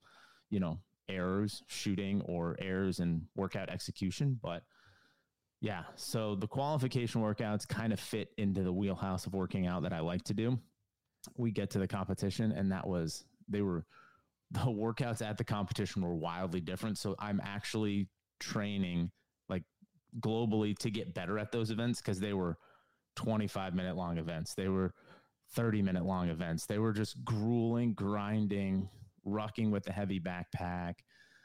errors shooting or errors in workout execution. But yeah, so the qualification workouts kind of fit into the wheelhouse of working out that I like to do. We get to the competition, and the workouts at the competition were wildly different. So I'm actually training like globally to get better at those events, because they were 25-minute long events. They were 30-minute long events. They were just grueling, grinding, rucking with a heavy backpack,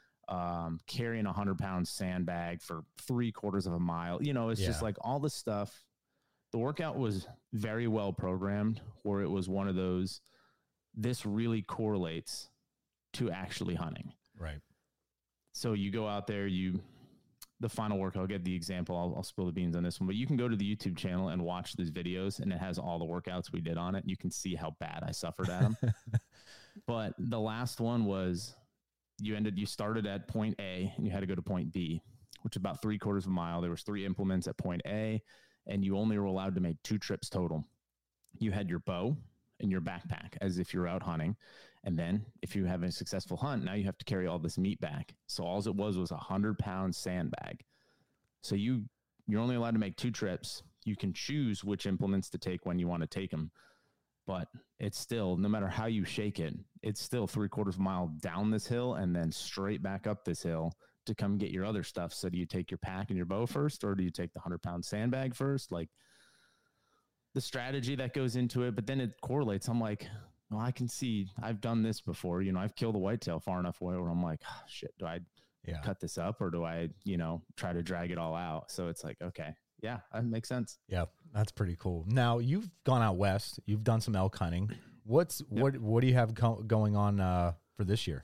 carrying 100-pound sandbag for 3/4 of a mile. It's just like all this stuff. The workout was very well programmed, where it was one of those, this really correlates to actually hunting. Right. So you go out there, the final work, I'll give the example. I'll spill the beans on this one, but you can go to the YouTube channel and watch these videos, and it has all the workouts we did on it. You can see how bad I suffered at them. But the last one was you started at point A and you had to go to point B, which is about 3/4 of a mile. There was 3 implements at point A, and you only were allowed to make 2 trips total. You had your bow and your backpack as if you're out hunting. And then if you have a successful hunt, now you have to carry all this meat back. So all it was 100-pound sandbag. So you're only allowed to make 2 trips. You can choose which implements to take when you want to take them. But it's still, no matter how you shake it, it's still 3/4 of a mile down this hill and then straight back up this hill to come get your other stuff. So do you take your pack and your bow first, or do you take the 100-pound sandbag first? Like, the strategy that goes into it, but then it correlates. I'm like, well, I can see I've done this before. I've killed a whitetail far enough away where I'm like, oh, shit, do I cut this up, or do I, try to drag it all out? So it's like, okay, yeah, that makes sense. Yeah, that's pretty cool. Now you've gone out west, you've done some elk hunting. What do you have going on for this year?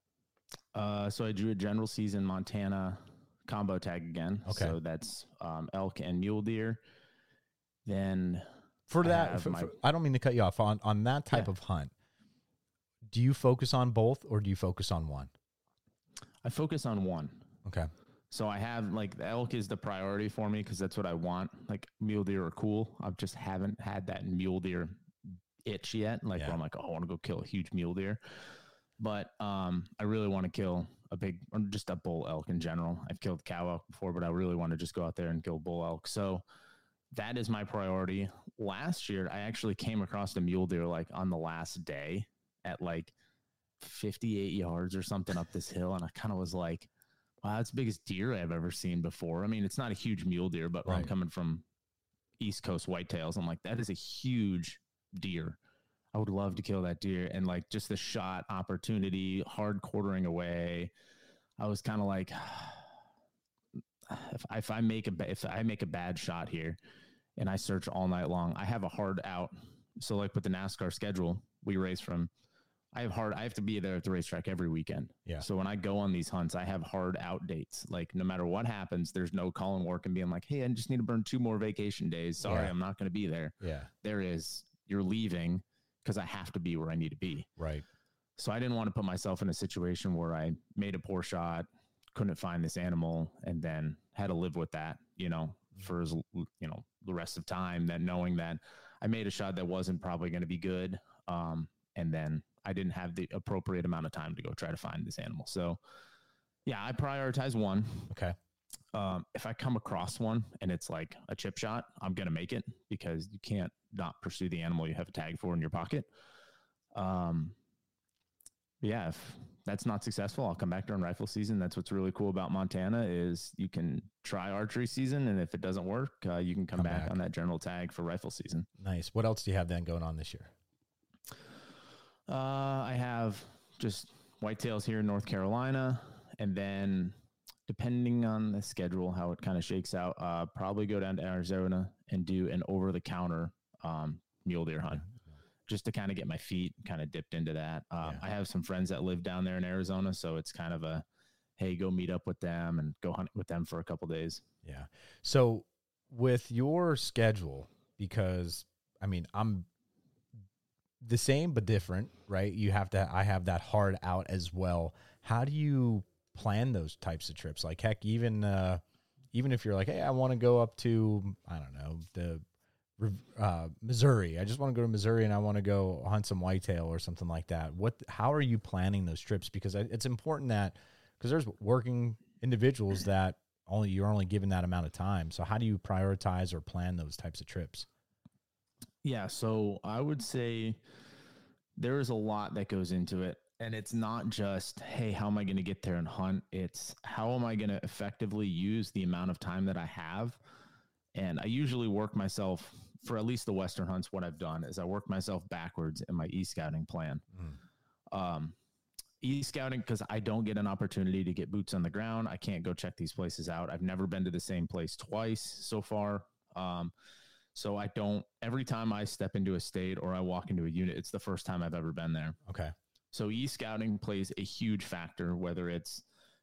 So I drew a general season Montana combo tag again. Okay. So that's elk and mule deer. Then for that, I don't mean to cut you off on that type of hunt. Do you focus on both, or do you focus on one? I focus on one. Okay. So I have, like, the elk is the priority for me because that's what I want. Like, mule deer are cool. I just haven't had that mule deer itch yet. Like, where I'm like, oh, I want to go kill a huge mule deer. But I really want to kill just a bull elk in general. I've killed cow elk before, but I really want to just go out there and kill bull elk. So that is my priority. Last year, I actually came across a mule deer like on the last day at like 58 yards or something up this hill. And I kind of was like, wow, that's the biggest deer I've ever seen before. I mean, it's not a huge mule deer, but I'm coming from East Coast whitetails. I'm like, that is a huge deer. I would love to kill that deer. And like just the shot opportunity, hard quartering away, I was kind of like, if I make a bad shot here and I search all night long, I have a hard out. So like with the NASCAR schedule, we race I have to be there at the racetrack every weekend. Yeah. So when I go on these hunts, I have hard out dates. Like no matter what happens, there's no calling work and being like, hey, I just need to burn 2 more vacation days. Sorry, I'm not going to be there. Yeah. There is, you're leaving because I have to be where I need to be. Right. So I didn't want to put myself in a situation where I made a poor shot, couldn't find this animal, and then had to live with that, for the rest of time, that knowing that I made a shot that wasn't probably going to be good. And then I didn't have the appropriate amount of time to go try to find this animal. So yeah, I prioritize one. Okay. If I come across one and it's like a chip shot, I'm going to make it because you can't not pursue the animal you have a tag for in your pocket. Yeah, if that's not successful, I'll come back during rifle season. That's what's really cool about Montana is you can try archery season, and if it doesn't work, you can come back on that general tag for rifle season. Nice. What else do you have then going on this year? I have just whitetails here in North Carolina, and then depending on the schedule, how it kind of shakes out, probably go down to Arizona and do an over-the-counter mule deer hunt. Just to kind of get my feet kind of dipped into that. I have some friends that live down there in Arizona, so it's kind of a, hey, go meet up with them and go hunt with them for a couple of days. Yeah. So with your schedule, because I mean, I'm the same but different, right? I have that hard out as well. How do you plan those types of trips? Like heck, even if you're like, hey, I want to go up to, I don't know, the Missouri. I just want to go to Missouri and I want to go hunt some whitetail or something like that. How are you planning those trips? Because it's important because there's working individuals that you're only given that amount of time. So how do you prioritize or plan those types of trips? Yeah. So I would say there is a lot that goes into it, and it's not just, hey, how am I going to get there and hunt? It's how am I going to effectively use the amount of time that I have? And I usually work myself, for at least the Western hunts, what I've done is I work myself backwards in my e-scouting plan. E-scouting, because I don't get an opportunity to get boots on the ground. I can't go check these places out. I've never been to the same place twice so far. So I don't, every time I step into a state or I walk into a unit, it's the first time I've ever been there. Okay. So e-scouting plays a huge factor, whether it's,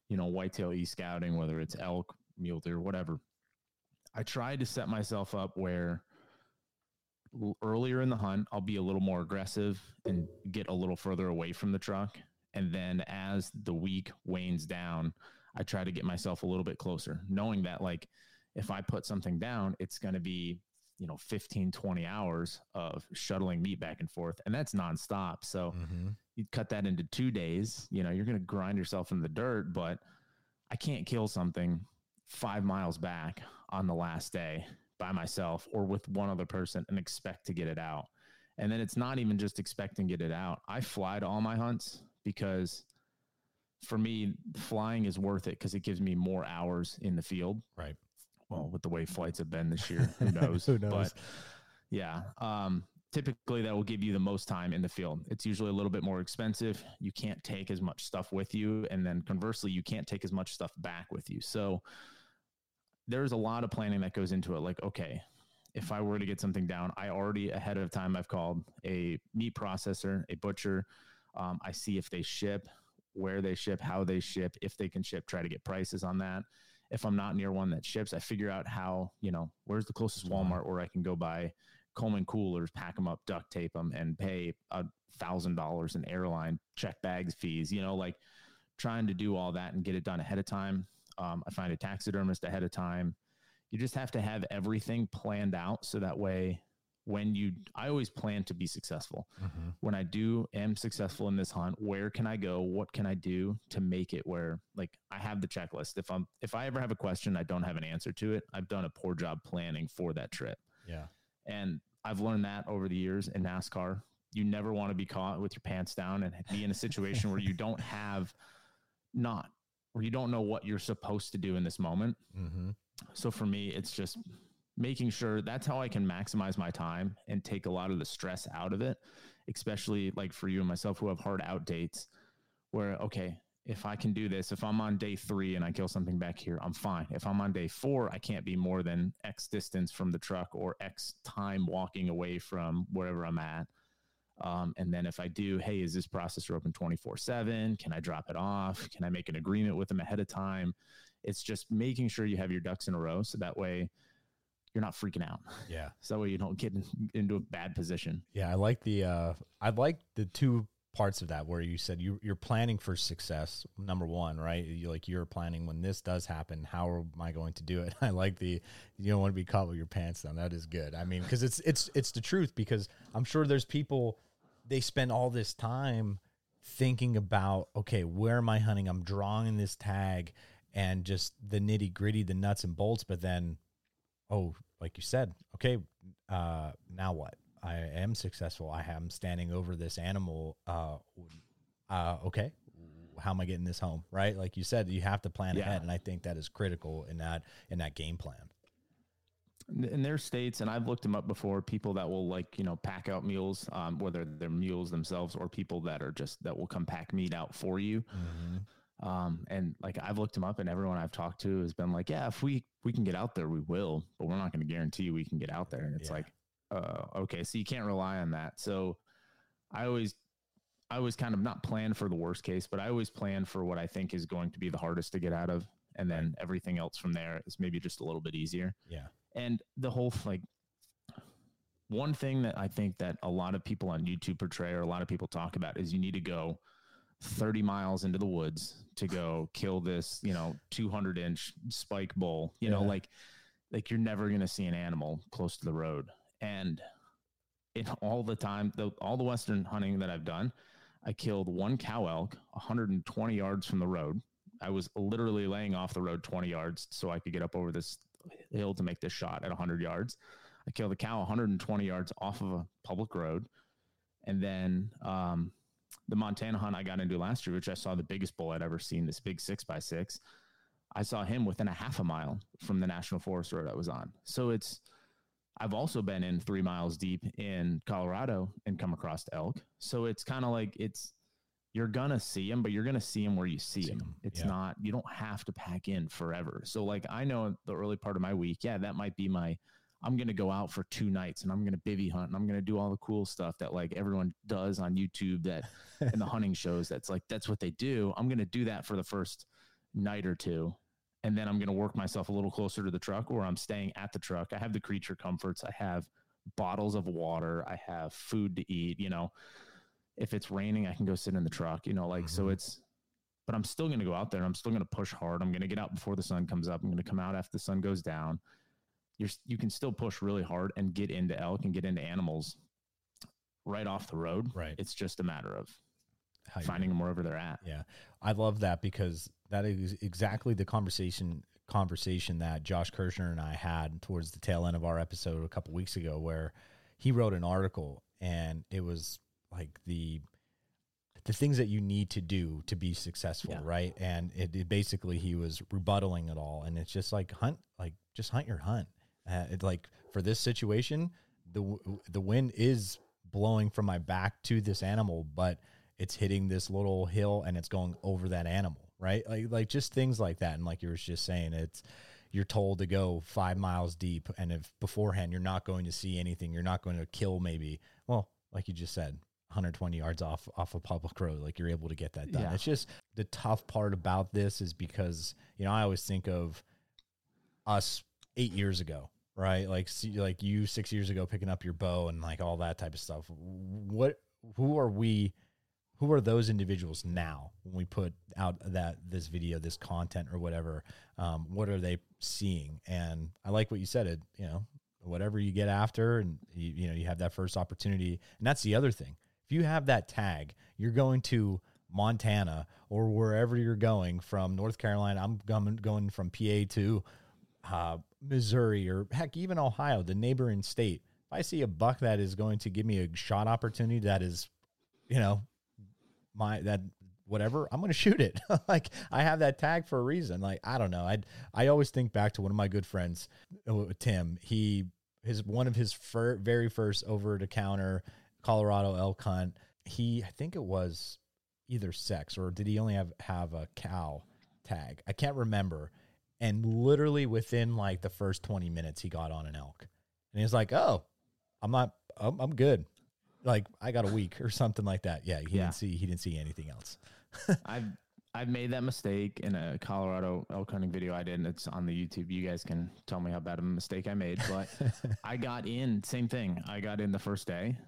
whitetail e-scouting, whether it's elk, mule deer, whatever, I try to set myself up where earlier in the hunt, I'll be a little more aggressive and get a little further away from the truck. And then as the week wanes down, I try to get myself a little bit closer, knowing that like if I put something down, it's going to be, 15, 20 hours of shuttling meat back and forth. And that's nonstop. So you cut that into 2 days, you're going to grind yourself in the dirt, but I can't kill something 5 miles back on the last day by myself or with one other person and expect to get it out. And then it's not even just expecting to get it out. I fly to all my hunts because for me, flying is worth it because it gives me more hours in the field. Right. Well, with the way flights have been this year, who knows? Who knows? But yeah, typically that will give you the most time in the field. It's usually a little bit more expensive. You can't take as much stuff with you. And then conversely, you can't take as much stuff back with you. So there's a lot of planning that goes into it. Like, okay, if I were to get something down, I already ahead of time, I've called a meat processor, a butcher. I see if they ship, where they ship, how they ship, if they can ship, try to get prices on that. If I'm not near one that ships, I figure out how, where's the closest Walmart where I can go buy Coleman coolers, pack them up, duct tape them, and pay $1,000 in airline check bags fees, like trying to do all that and get it done ahead of time. I find a taxidermist ahead of time. You just have to have everything planned out. So that way, I always plan to be successful. When I am successful in this hunt, where can I go? What can I do to make it where like I have the checklist? If I ever have a question, I don't have an answer to it. I've done a poor job planning for that trip. Yeah. And I've learned that over the years in NASCAR. You never want to be caught with your pants down and be in a situation where you don't know what you're supposed to do in this moment. So for me, it's just making sure that's how I can maximize my time and take a lot of the stress out of it, especially like for you and myself who have hard out dates where, okay, if I can do this, if I'm on day 3 and I kill something back here, I'm fine. If I'm on day 4, I can't be more than X distance from the truck or X time walking away from wherever I'm at. And then if I do, hey, is this processor open 24/7? Can I drop it off? Can I make an agreement with them ahead of time? It's just making sure you have your ducks in a row. So that way you're not freaking out. Yeah. So that way you don't get into a bad position. Yeah. I like the 2 parts of that where you said you're planning for success. Number 1, right? You're planning when this does happen, how am I going to do it? I like you don't want to be caught with your pants down. That is good. I mean, because it's the truth, because I'm sure there's people, they spend all this time thinking about, okay, where am I hunting? I'm drawing this tag and just the nitty gritty, the nuts and bolts. But then, like you said, okay, now what? I am successful. I am standing over this animal. Okay, how am I getting this home? Right? Like you said, you have to plan ahead. And I think that is critical in that game plan. In their states, and I've looked them up before, people that will pack out mules, whether they're mules themselves or people that will come pack meat out for you. And like I've looked them up, and everyone I've talked to has been like, yeah, if we can get out there, we will, but we're not going to guarantee we can get out there. And it's like, okay, so you can't rely on that. So I always kind of not plan for the worst case, but I always plan for what I think is going to be the hardest to get out of. And then everything else from there is maybe just a little bit easier. Yeah. And the whole, one thing that I think that a lot of people on YouTube portray, or a lot of people talk about, is you need to go 30 miles into the woods to go kill this, 200-inch spike bull, like you're never going to see an animal close to the road. And all the time, all the Western hunting that I've done, I killed one cow elk 120 yards from the road. I was literally laying off the road 20 yards so I could get up over this hill to make this shot at 100 yards. I killed a cow 120 yards off of a public road. And then the Montana hunt I got into last year, which I saw the biggest bull I'd ever seen, this big 6x6. I saw him within a half a mile from the National Forest road I was on. So I've also been in 3 miles deep in Colorado and come across elk. So it's kind of like you're going to see them, but you're going to see them where you see them. It's not, you don't have to pack in forever. So like, I know the early part of my week, that might be I'm going to go out for 2 nights and I'm going to bivvy hunt and I'm going to do all the cool stuff that like everyone does on YouTube, that in the hunting shows, that's what they do. I'm going to do that for the first, night or two. And then I'm going to work myself a little closer to the truck, or I'm staying at the truck. I have the creature comforts. I have bottles of water. I have food to eat. You know, if it's raining, I can go sit in the truck, you know, like, so it's, but I'm still going to go out there. I'm still going to push hard. I'm going to get out before the sun comes up. I'm going to come out after the sun goes down. You can still push really hard and get into elk and get into animals right off the road. Right. It's just a matter of finding them wherever they're at. Yeah. I love that, because that is exactly the conversation that Josh Kirshner and I had towards the tail end of our episode a couple weeks ago, where he wrote an article, and it was like the things that you need to do to be successful. Right. And it basically, he was rebuttaling it all. And it's just like, just hunt your hunt. It's like, for this situation, the wind is blowing from my back to this animal, but it's hitting this little hill and it's going over that animal. Right. Like just things like that. And like you were just saying, you're told to go 5 miles deep. And if beforehand, you're not going to see anything, you're not going to kill maybe, well, like you just said, 120 yards off a public road, like you're able to get that done. Yeah. It's just the tough part about this is because, you know, I always think of us 8 years ago, right? Like you 6 years ago, picking up your bow and like all that type of stuff. Who are those individuals now when we put out this video, this content or whatever? What are they seeing? And I like what you said, you know, whatever you get after, and you have that first opportunity. And that's the other thing. If you have that tag, you're going to Montana or wherever you're going from North Carolina. I'm going from PA to Missouri, or heck, even Ohio, the neighboring state. If I see a buck that is going to give me a shot opportunity that is, you know, whatever, I'm going to shoot it. Like, I have that tag for a reason. Like, I don't know. I always think back to one of my good friends, Tim. One of his very first over the counter Colorado elk hunt. I think it was either sex, or did he only have a cow tag? I can't remember. And literally within like the first 20 minutes, he got on an elk, and he's like, "Oh, I'm good. Like, I got a week or something like that." Yeah. He didn't see anything else. I've made that mistake in a Colorado elk hunting video I did, and it's on the YouTube. You guys can tell me how bad of a mistake I made, but I got in, same thing. I got in the first day.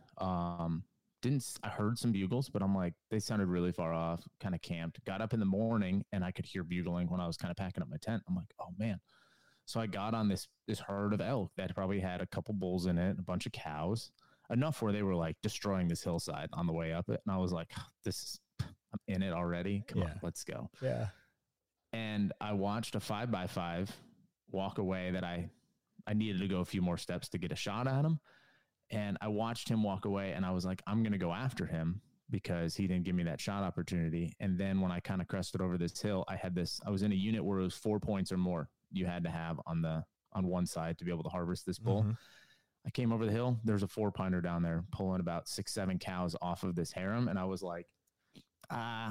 I heard some bugles, but I'm like, they sounded really far off, kind of camped. Got up in the morning and I could hear bugling when I was kind of packing up my tent. I'm like, oh man. So I got on this herd of elk that probably had a couple bulls in it, a bunch of cows, enough where they were like destroying this hillside on the way up it. And I was like, I'm in it already. Come on, let's go. Yeah. And I watched a 5x5 walk away that I needed to go a few more steps to get a shot at him. And I watched him walk away, and I was like, I'm going to go after him because he didn't give me that shot opportunity. And then when I kind of crested over this hill, I was in a unit where it was 4 points or more you had to have on one side to be able to harvest this bull. Mm-hmm. I came over the hill. There's a 4-pointer down there pulling about 6-7 cows off of this harem. And I was like, I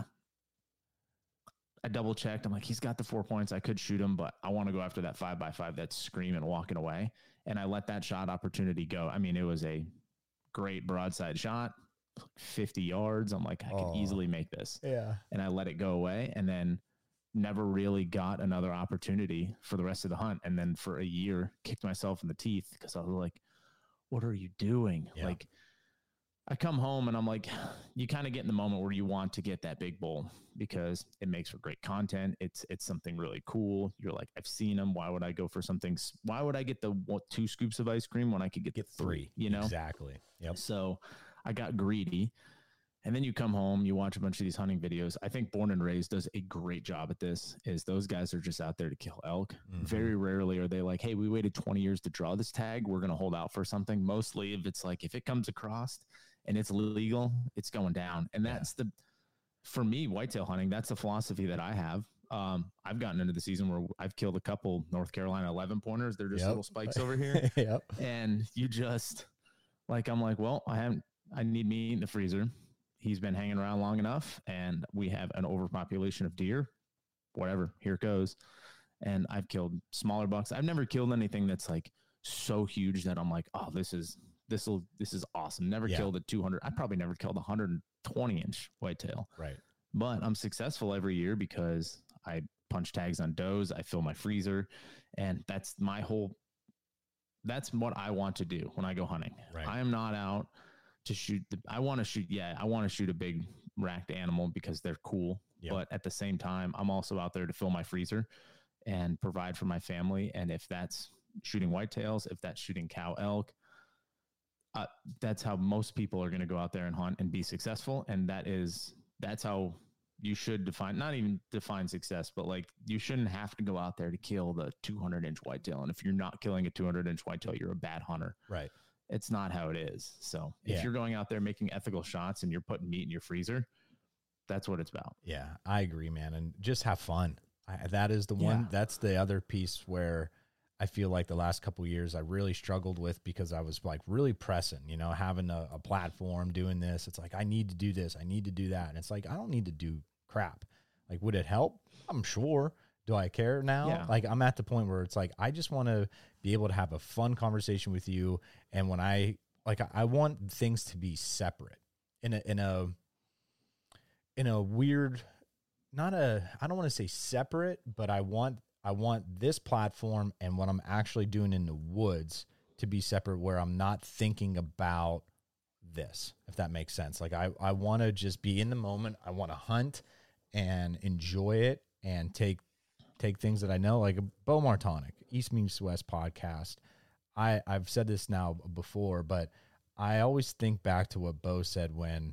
double checked. I'm like, he's got the 4 points. I could shoot him, but I want to go after that 5x5 that's screaming, walking away. And I let that shot opportunity go. I mean, it was a great broadside shot, 50 yards. I'm like, I could easily make this. Yeah. And I let it go away, and then never really got another opportunity for the rest of the hunt. And then for a year, kicked myself in the teeth because I was like, what are you doing? Yeah. Like, I come home and I'm like, you kind of get in the moment where you want to get that big bull because it makes for great content. It's something really cool. You're like, I've seen them. Why would I go for something? Why would I get the 2 scoops of ice cream when I could get the 3, you know? Exactly. Yep. So I got greedy. And then you come home, you watch a bunch of these hunting videos. I think Born and Raised does a great job at this. Is those guys are just out there to kill elk. Mm-hmm. Very rarely are they like, hey, we waited 20 years to draw this tag. We're going to hold out for something. Mostly if it's like, if it comes across and it's legal, it's going down. And that's for me, whitetail hunting, that's the philosophy that I have. I've gotten into the season where I've killed a couple North Carolina 11 pointers. They're just little spikes over here. Yep. And you just like, I'm like, well, I need meat in the freezer. He's been hanging around long enough, and we have an overpopulation of deer, whatever, here it goes. And I've killed smaller bucks. I've never killed anything that's like so huge that I'm like, oh, this is awesome. Never killed a 200. I probably never killed a 120-inch whitetail. Right. But I'm successful every year because I punch tags on does. I fill my freezer, and that's what I want to do when I go hunting. Right. I am not out to shoot. I want to shoot a big racked animal because they're cool. Yep. But at the same time, I'm also out there to fill my freezer and provide for my family. And if that's shooting whitetails, if that's shooting cow elk, that's how most people are going to go out there and hunt and be successful. And that's how you should not even define success, but like you shouldn't have to go out there to kill the 200-inch whitetail. And if you're not killing a 200-inch whitetail, you're a bad hunter. Right. It's not how it is. So if you're going out there making ethical shots and you're putting meat in your freezer, that's what it's about. Yeah, I agree, man. And just have fun. That is the one. That's the other piece where I feel like the last couple of years I really struggled with, because I was like really pressing, having a platform, doing this. It's like, I need to do this. I need to do that. And it's like, I don't need to do crap. Like, would it help? I'm sure. Do I care now? Yeah. Like, I'm at the point where it's like, I just want to be able to have a fun conversation with you. And when I want things to be separate in a weird, I don't want to say separate, but I want this platform and what I'm actually doing in the woods to be separate, where I'm not thinking about this, if that makes sense. Like, I want to just be in the moment. I want to hunt and enjoy it and take things that I know, like Bo Martonic, East Meets West podcast. I've said this now before, but I always think back to what Bo said when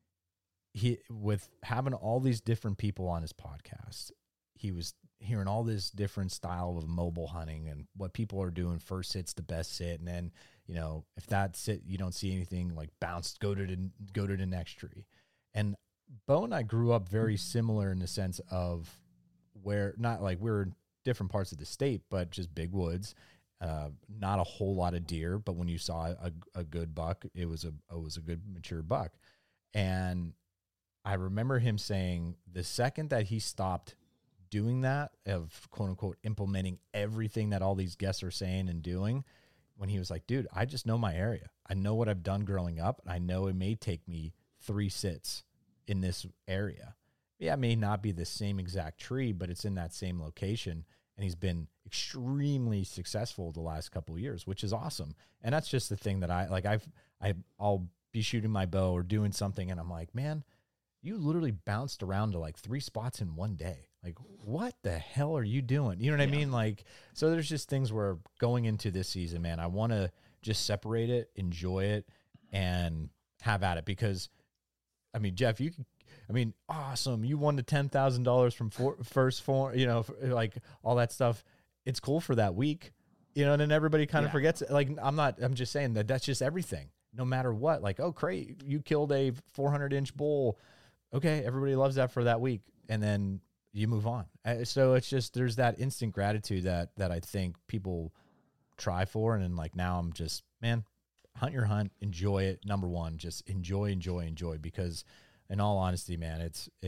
with having all these different people on his podcast, he was hearing all this different style of mobile hunting and what people are doing. First sit's the best sit. And then, if that sit, you don't see anything, like bounce, go to the next tree. And Bo and I grew up very similar in the sense of where, not like we're in different parts of the state, but just big woods, not a whole lot of deer. But when you saw a good buck, it was a good mature buck. And I remember him saying the second that he stopped doing that, of quote unquote implementing everything that all these guests are saying and doing, when he was like, dude, I just know my area. I know what I've done growing up. And I know it may take me 3 sits in this area. Yeah, it may not be the same exact tree, but it's in that same location. And he's been extremely successful the last couple of years, which is awesome. And that's just the thing that I'll be shooting my bow or doing something, and I'm like, man, you literally bounced around to like 3 spots in one day. Like, what the hell are you doing? You know what I mean? Like, so there's just things where going into this season, man, I want to just separate it, enjoy it, and have at it. Because, I mean, Jeff, awesome. You won the $10,000 from First Form, like all that stuff. It's cool for that week, and then everybody kind of forgets it. Like, I'm just saying that's just everything, no matter what. Like, oh, great, you killed a 400-inch bull. Okay, everybody loves that for that week, and then you move on. So it's just, there's that instant gratitude that I think people try for, and then like now I'm just, man, hunt your hunt, enjoy it. Number one, just enjoy, because in all honesty, man,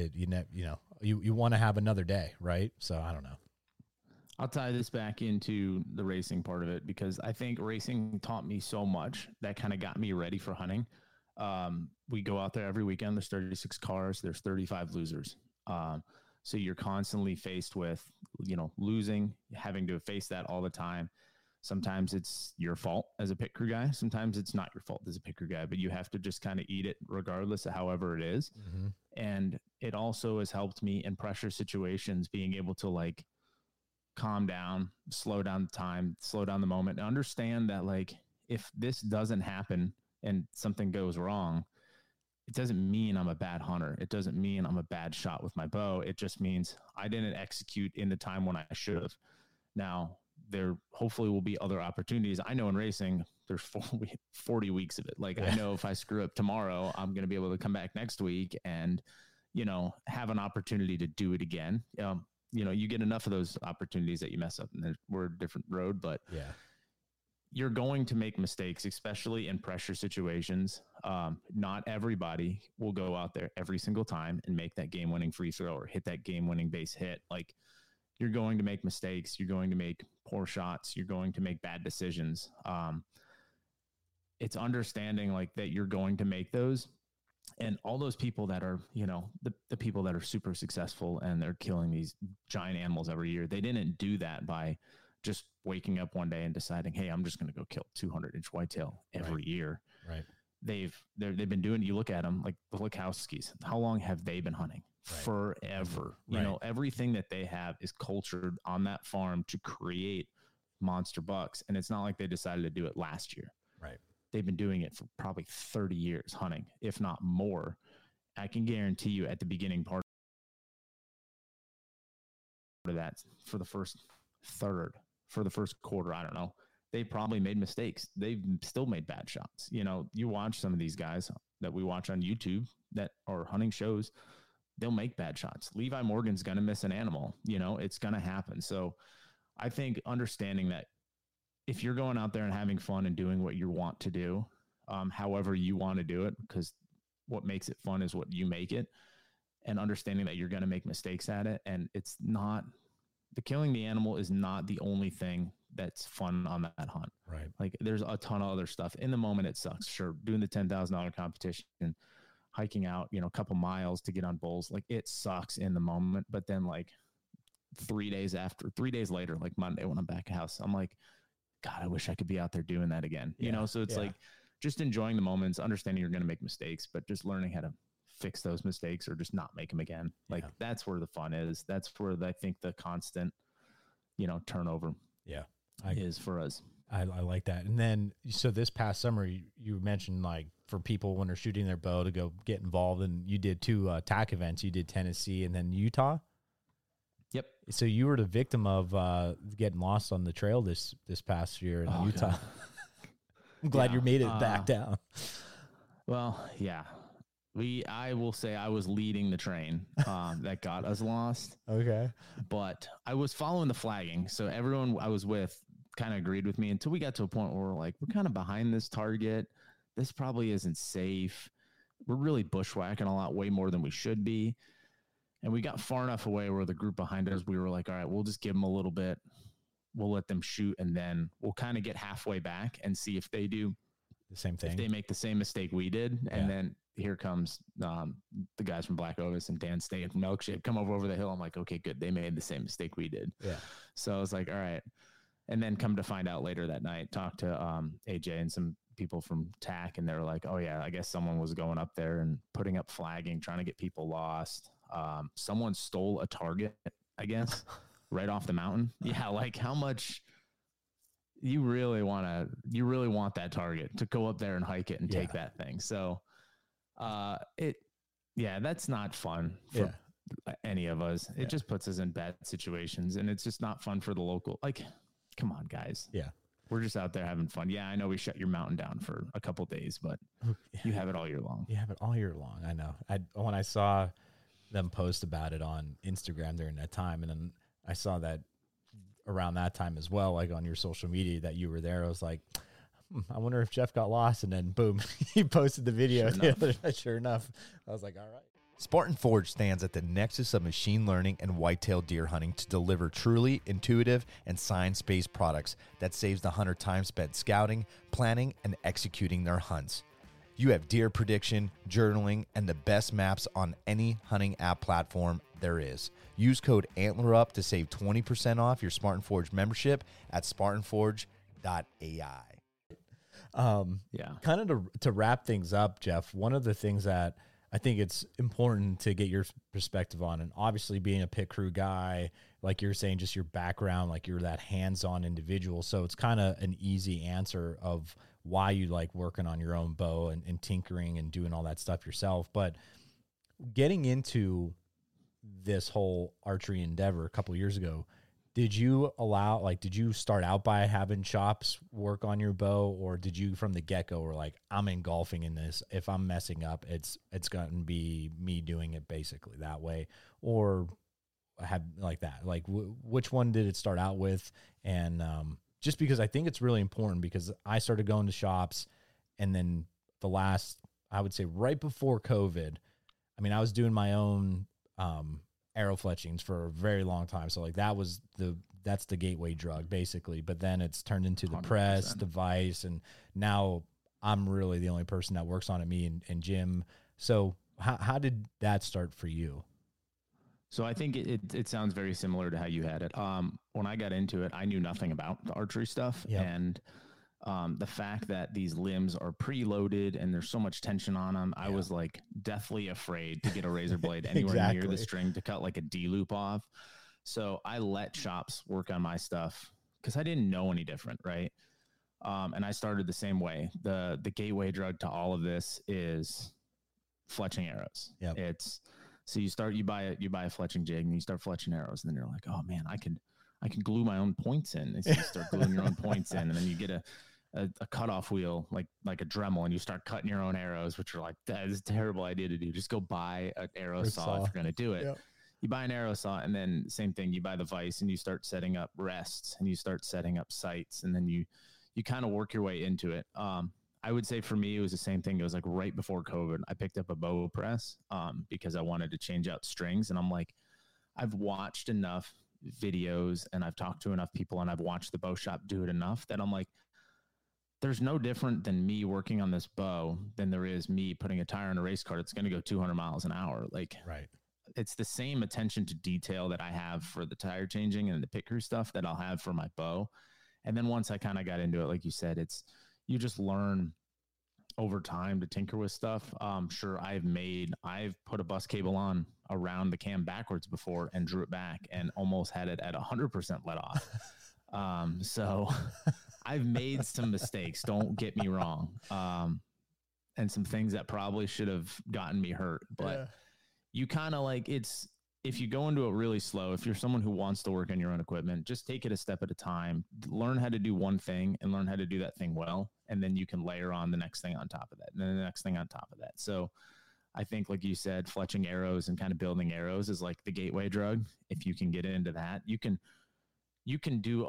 you want to have another day, right? So I don't know. I'll tie this back into the racing part of it, because I think racing taught me so much that kind of got me ready for hunting. We go out there every weekend. There's 36 cars. There's 35 losers. So you're constantly faced with, losing, having to face that all the time. Sometimes it's your fault as a pit crew guy. Sometimes it's not your fault as a pit crew guy, but you have to just kind of eat it regardless of however it is. Mm-hmm. And it also has helped me in pressure situations, being able to like calm down, slow down the time, slow down the moment, and understand that like, if this doesn't happen and something goes wrong, it doesn't mean I'm a bad hunter. It doesn't mean I'm a bad shot with my bow. It just means I didn't execute in the time when I should have. Now, there hopefully will be other opportunities. I know in racing, there's 40 weeks of it. Like, I know if I screw up tomorrow, I'm going to be able to come back next week and, have an opportunity to do it again. You get enough of those opportunities that you mess up, and we're a different road, but you're going to make mistakes, especially in pressure situations. Not everybody will go out there every single time and make that game-winning free throw or hit that game-winning base hit. Like, you're going to make mistakes. You're going to make poor shots. You're going to make bad decisions. It's understanding like that you're going to make those And all those people that are, the people that are super successful and they're killing these giant animals every year, they didn't do that by just waking up one day and deciding, hey, I'm just going to go kill 200-inch whitetail every year. Right. They've been doing, you look at them like the Lukowskis, how long have they been hunting? Forever. Everything that they have is cultured on that farm to create monster bucks. And it's not like they decided to do it last year. Right. They've been doing it for probably 30 years hunting, if not more. I can guarantee you at the beginning part of that, for the first third, for the first quarter, I don't know, they probably made mistakes. They've still made bad shots. You watch some of these guys that we watch on YouTube that are hunting shows, they'll make bad shots. Levi Morgan's going to miss an animal. It's going to happen. So I think understanding that if you're going out there and having fun and doing what you want to do, however you want to do it, because what makes it fun is what you make it, and understanding that you're going to make mistakes at it. And it's not, the killing the animal is not the only thing that's fun on that hunt. Right. Like there's a ton of other stuff. In the moment, it sucks. Sure. Doing the $10,000 competition, hiking out, a couple miles to get on bulls, like it sucks in the moment. But then like 3 days later, like Monday when I'm back at house, I'm like, God, I wish I could be out there doing that again. So it's like just enjoying the moments, understanding you're going to make mistakes, but just learning how to fix those mistakes or just not make them again. Like that's where the fun is. That's where I think the constant, turnover is for us. I like that. And then, so this past summer, you mentioned like for people when they're shooting their bow to go get involved, and you did 2 TAC events. You did Tennessee and then Utah. Yep. So you were the victim of getting lost on the trail this past year in Utah. God. I'm glad you made it back down. Well, yeah. I will say I was leading the train that got us lost. Okay. But I was following the flagging. So everyone I was with kind of agreed with me until we got to a point where we're like, we're kind of behind this target. This probably isn't safe. We're really bushwhacking a lot, way more than we should be. And we got far enough away where the group behind us, we were like, all right, we'll just give them a little bit. We'll let them shoot. And then we'll kind of get halfway back and see if they do the same thing. If they make the same mistake we did. And then here comes the guys from Black Ovis and Dan State from Milkshake come over the hill. I'm like, okay, good. They made the same mistake we did. Yeah. So I was like, all right. And then come to find out later that night, talk to AJ and some people from TAC, and they were like, oh yeah, I guess someone was going up there and putting up flagging, trying to get people lost. Someone stole a target, I guess, right off the mountain. Yeah. Like how much you really want that target to go up there and hike it and take that thing. So that's not fun for any of us. It just puts us in bad situations, and it's just not fun for the local. Like, come on, guys. Yeah. We're just out there having fun. Yeah, I know we shut your mountain down for a couple days, but you have it all year long. You have it all year long. I know. When I saw them post about it on Instagram during that time, and then I saw that around that time as well, like on your social media that you were there, I was like, I wonder if Jeff got lost. And then boom, he posted the video. Sure enough. I was like, all right. Spartan Forge stands at the nexus of machine learning and whitetail deer hunting to deliver truly intuitive and science-based products that saves the hunter time spent scouting, planning, and executing their hunts. You have deer prediction, journaling, and the best maps on any hunting app platform there is. Use code ANTLERUP to save 20% off your Spartan Forge membership at spartanforge.ai. Kind of to wrap things up, Jeff, one of the things that I think it's important to get your perspective on, and obviously being a pit crew guy, like you're saying, just your background, like you're that hands-on individual. So it's kind of an easy answer of why you like working on your own bow and tinkering and doing all that stuff yourself. But getting into this whole archery endeavor a couple of years ago, did you start out by having shops work on your bow, or did you from the get-go were like, I'm engulfing in this. If I'm messing up, it's going to be me doing it basically that way, or have like that? Like which one did it start out with? And just because I think it's really important, because I started going to shops, and then I would say right before COVID, I mean, I was doing my own arrow fletchings for a very long time. So like that's the gateway drug basically, but then it's turned into the 100%. Press device. And now I'm really the only person that works on it. Me and Jim So how did that start for you? So I think it sounds very similar to how you had it. When I got into it, I knew nothing about the archery stuff. Yep. And the fact that these limbs are preloaded and there's so much tension on them, I was like deathly afraid to get a razor blade anywhere near the string to cut like a D loop off. So I let shops work on my stuff because I didn't know any different, right? And I started the same way. The gateway drug to all of this is fletching arrows. Yep. So you buy a fletching jig and you start fletching arrows, and then you're like, oh man, I can glue my own points in. So you start gluing your own points in, and then you get a cutoff wheel like a Dremel, and you start cutting your own arrows, which are like, that is a terrible idea to do. Just go buy an arrow saw if you're going to do it. Yep. You buy an arrow saw, and then same thing, you buy the vise and you start setting up rests and you start setting up sights, and then you kind of work your way into it. I would say for me, it was the same thing. It was like right before COVID, I picked up a bow press because I wanted to change out strings. And I'm like, I've watched enough videos and I've talked to enough people and I've watched the bow shop do it enough that I'm like, there's no different than me working on this bow than there is me putting a tire on a race car. It's going to go 200 miles an hour. Like, right. It's the same attention to detail that I have for the tire changing and the pit crew stuff that I'll have for my bow. And then once I kind of got into it, like you said, you just learn over time to tinker with stuff. Sure, I've put a bus cable on around the cam backwards before and drew it back and almost had it at 100% let off. So I've made some mistakes, don't get me wrong. And some things that probably should have gotten me hurt, but you kind of like, if you go into it really slow, if you're someone who wants to work on your own equipment, just take it a step at a time, learn how to do one thing and learn how to do that thing well. And then you can layer on the next thing on top of that and then the next thing on top of that. So I think, like you said, fletching arrows and kind of building arrows is like the gateway drug. If you can get into that, you can do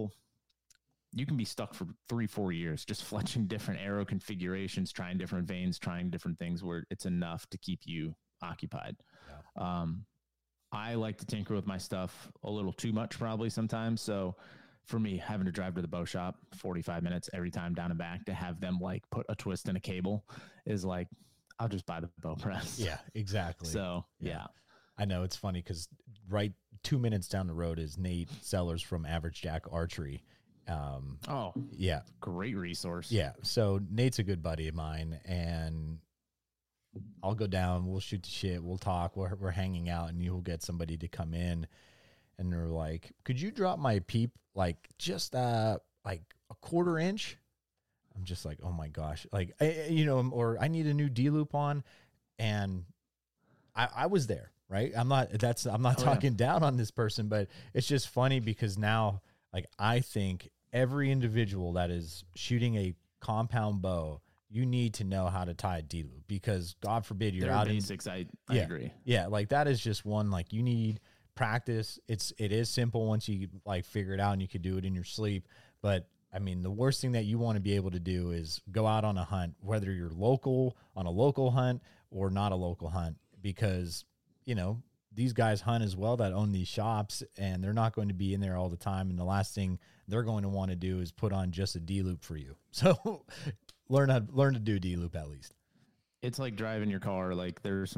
you can be stuck for 3-4 years, just fletching different arrow configurations, trying different veins, trying different things where it's enough to keep you occupied. Yeah. I like to tinker with my stuff a little too much probably sometimes. So for me, having to drive to the bow shop 45 minutes every time down and back to have them like put a twist in a cable is like, I'll just buy the bow press. Yeah, exactly. So yeah. I know it's funny because right 2 minutes down the road is Nate Sellers from Average Jack Archery. Yeah. Great resource. Yeah. So Nate's a good buddy of mine, and I'll go down, we'll shoot the shit, we'll talk, we're hanging out, and you'll get somebody to come in and they're like, could you drop my peep like just like a 1/4 inch? I'm just like, oh my gosh, like, or I need a new D loop on. And I was there, right? I'm not talking down on this person, but it's just funny because now, like, I think every individual that is shooting a compound bow, you need to know how to tie a D loop because God forbid you're out basics. I agree. Yeah. Like that is just one, like you need practice. It is simple once you like figure it out and you could do it in your sleep. But I mean, the worst thing that you want to be able to do is go out on a hunt, whether you're on a local hunt or not a local hunt, because, these guys hunt as well that own these shops and they're not going to be in there all the time. And the last thing they're going to want to do is put on just a D loop for you. So learn to do D loop at least. It's like driving your car. Like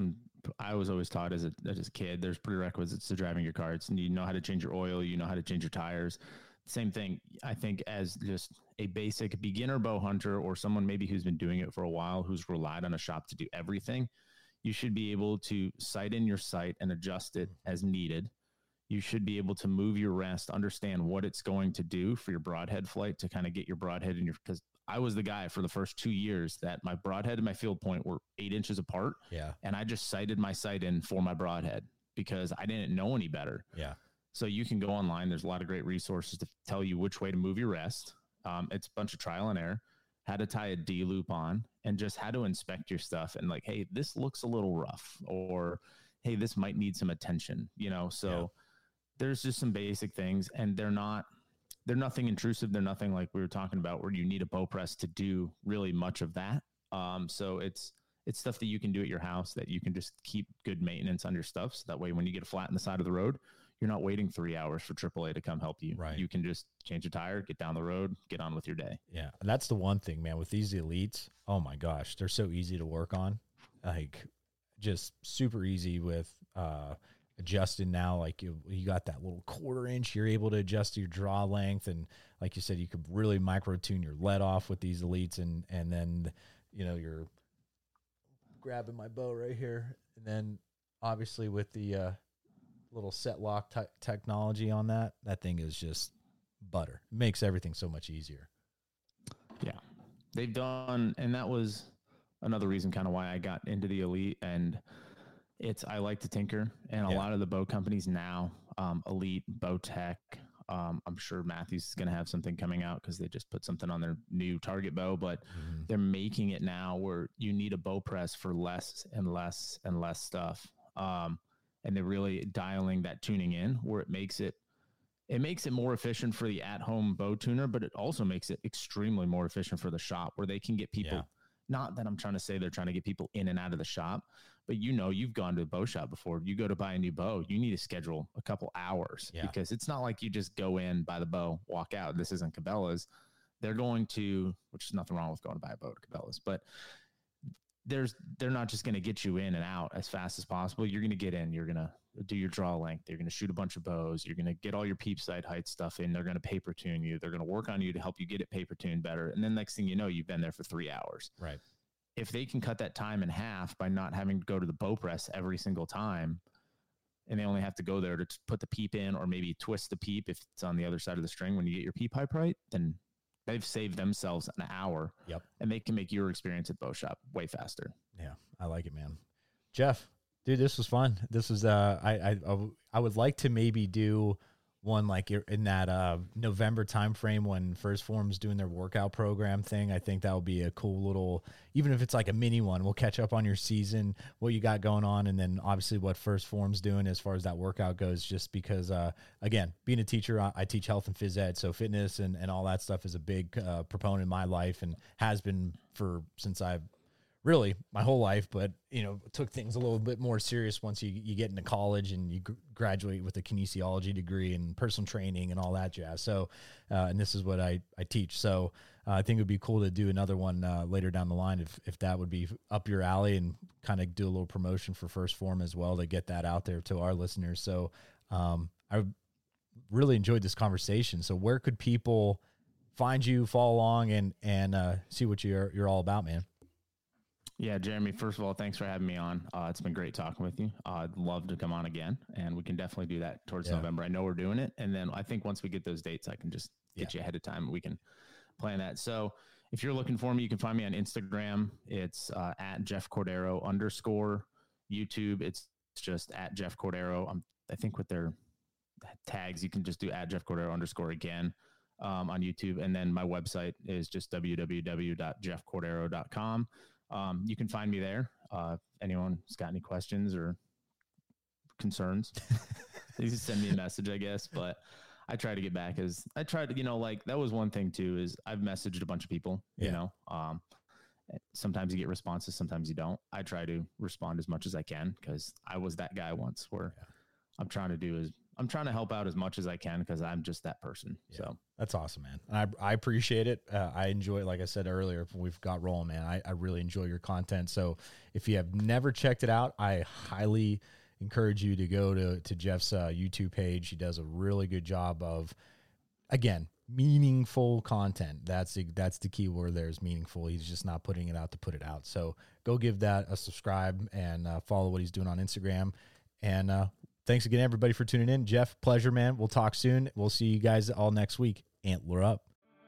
I was always taught as a kid, there's prerequisites to driving your car. You know how to change your oil. You know how to change your tires. Same thing, I think, as just a basic beginner bow hunter or someone maybe who's been doing it for a while, who's relied on a shop to do everything. You should be able to sight in your sight and adjust it as needed. You should be able to move your rest, understand what it's going to do for your broadhead flight to kind of get your broadhead in because I was the guy for the first 2 years that my broadhead and my field point were 8 inches apart. Yeah. And I just sighted my sight in for my broadhead because I didn't know any better. Yeah. So you can go online. There's a lot of great resources to tell you which way to move your rest. It's a bunch of trial and error, how to tie a D loop on, and just how to inspect your stuff. And like, hey, this looks a little rough, or hey, this might need some attention, So there's just some basic things, and they're nothing intrusive. They're nothing like we were talking about where you need a bow press to do really much of that. So it's stuff that you can do at your house that you can just keep good maintenance on your stuff. So that way, when you get a flat in the side of the road, you're not waiting 3 hours for AAA to come help you. Right. You can just change a tire, get down the road, get on with your day. Yeah. And that's the one thing, man, with these elites. Oh my gosh, they're so easy to work on. like just super easy with adjusting now. Like you got that little 1/4 inch, you're able to adjust your draw length. And like you said, you could really micro tune your let off with these Elites. And then, you're grabbing my bow right here. And then obviously with the little set lock technology on that thing is just butter. It makes everything so much easier. Yeah. They've done, and that was another reason kind of why I got into the Elite. And I like to tinker, and a lot of the bow companies now, Elite, Bowtech, I'm sure Matthews is going to have something coming out because they just put something on their new target bow, but they're making it now where you need a bow press for less and less and less stuff. And they're really dialing that tuning in where it makes it more efficient for the at-home bow tuner, but it also makes it extremely more efficient for the shop where they can get people. Yeah. Not that I'm trying to say they're trying to get people in and out of the shop, but you've gone to a bow shop before. You go to buy a new bow, you need to schedule a couple hours because it's not like you just go in, buy the bow, walk out. This isn't Cabela's. They're going to, which is nothing wrong with going to buy a bow to Cabela's, but they're not just going to get you in and out as fast as possible. You're going to get in, you're going to do your draw length. You're going to shoot a bunch of bows. You're going to get all your peep sight height stuff in. They're going to paper tune you. They're going to work on you to help you get it paper tuned better. And then next thing you know, you've been there for 3 hours. Right. If they can cut that time in half by not having to go to the bow press every single time, and they only have to go there to put the peep in or maybe twist the peep if it's on the other side of the string when you get your peep height right, then they've saved themselves an hour. Yep. And they can make your experience at bow shop way faster. Yeah, I like it, man. Jeff, dude, this was fun. This was I would like to maybe do one like in that November time frame when First Form's doing their workout program thing. I think that would be a cool little, even if it's like a mini one, we'll catch up on your season, what you got going on, and then obviously what First Form's doing as far as that workout goes, just because, again, being a teacher, I teach health and phys ed, so fitness and all that stuff is a big proponent in my life and has been since I've really my whole life, but took things a little bit more serious once you get into college and you graduate with a kinesiology degree and personal training and all that jazz. So, and this is what I teach. So I think it would be cool to do another one later down the line if that would be up your alley, and kind of do a little promotion for First Form as well to get that out there to our listeners. So I really enjoyed this conversation. So where could people find you, follow along, and see what you're all about, man? Yeah, Jeremy, first of all, thanks for having me on. It's been great talking with you. I'd love to come on again, and we can definitely do that towards November. I know we're doing it, and then I think once we get those dates, I can just get you ahead of time, and we can plan that. So if you're looking for me, you can find me on Instagram. It's at Jeff Cordero _ YouTube. It's just at Jeff Cordero. I think with their tags, you can just do at Jeff Cordero _ again on YouTube. And then my website is just www.jeffcordero.com. You can find me there. Anyone's got any questions or concerns, please send me a message, I guess. But I try to get back that was one thing too, is I've messaged a bunch of people, sometimes you get responses, sometimes you don't. I try to respond as much as I can, because I was that guy once where I'm trying to help out as much as I can, because I'm just that person. Yeah. So that's awesome, man. I appreciate it. I enjoy it. Like I said earlier, we've got rolling, man. I really enjoy your content. So if you have never checked it out, I highly encourage you to go to Jeff's YouTube page. He does a really good job of, again, meaningful content. That's the key word there, is meaningful. He's just not putting it out to put it out. So go give that a subscribe and follow what he's doing on Instagram. And thanks again, everybody, for tuning in. Jeff, pleasure, man. We'll talk soon. We'll see you guys all next week. Antler up.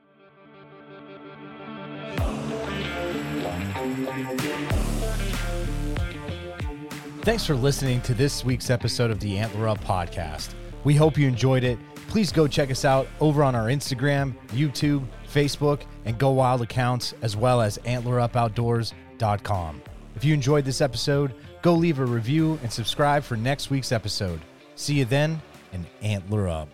Thanks for listening to this week's episode of the Antler Up podcast. We hope you enjoyed it. Please go check us out over on our Instagram, YouTube, Facebook, and Go Wild accounts, as well as antlerupoutdoors.com. If you enjoyed this episode, go leave a review and subscribe for next week's episode. See you then, and Antler up.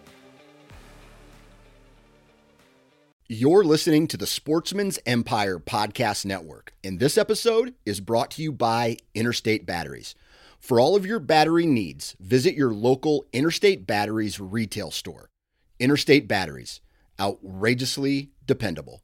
You're listening to the Sportsman's Empire Podcast Network, and this episode is brought to you by Interstate Batteries. For all of your battery needs, visit your local Interstate Batteries retail store. Interstate Batteries, outrageously dependable.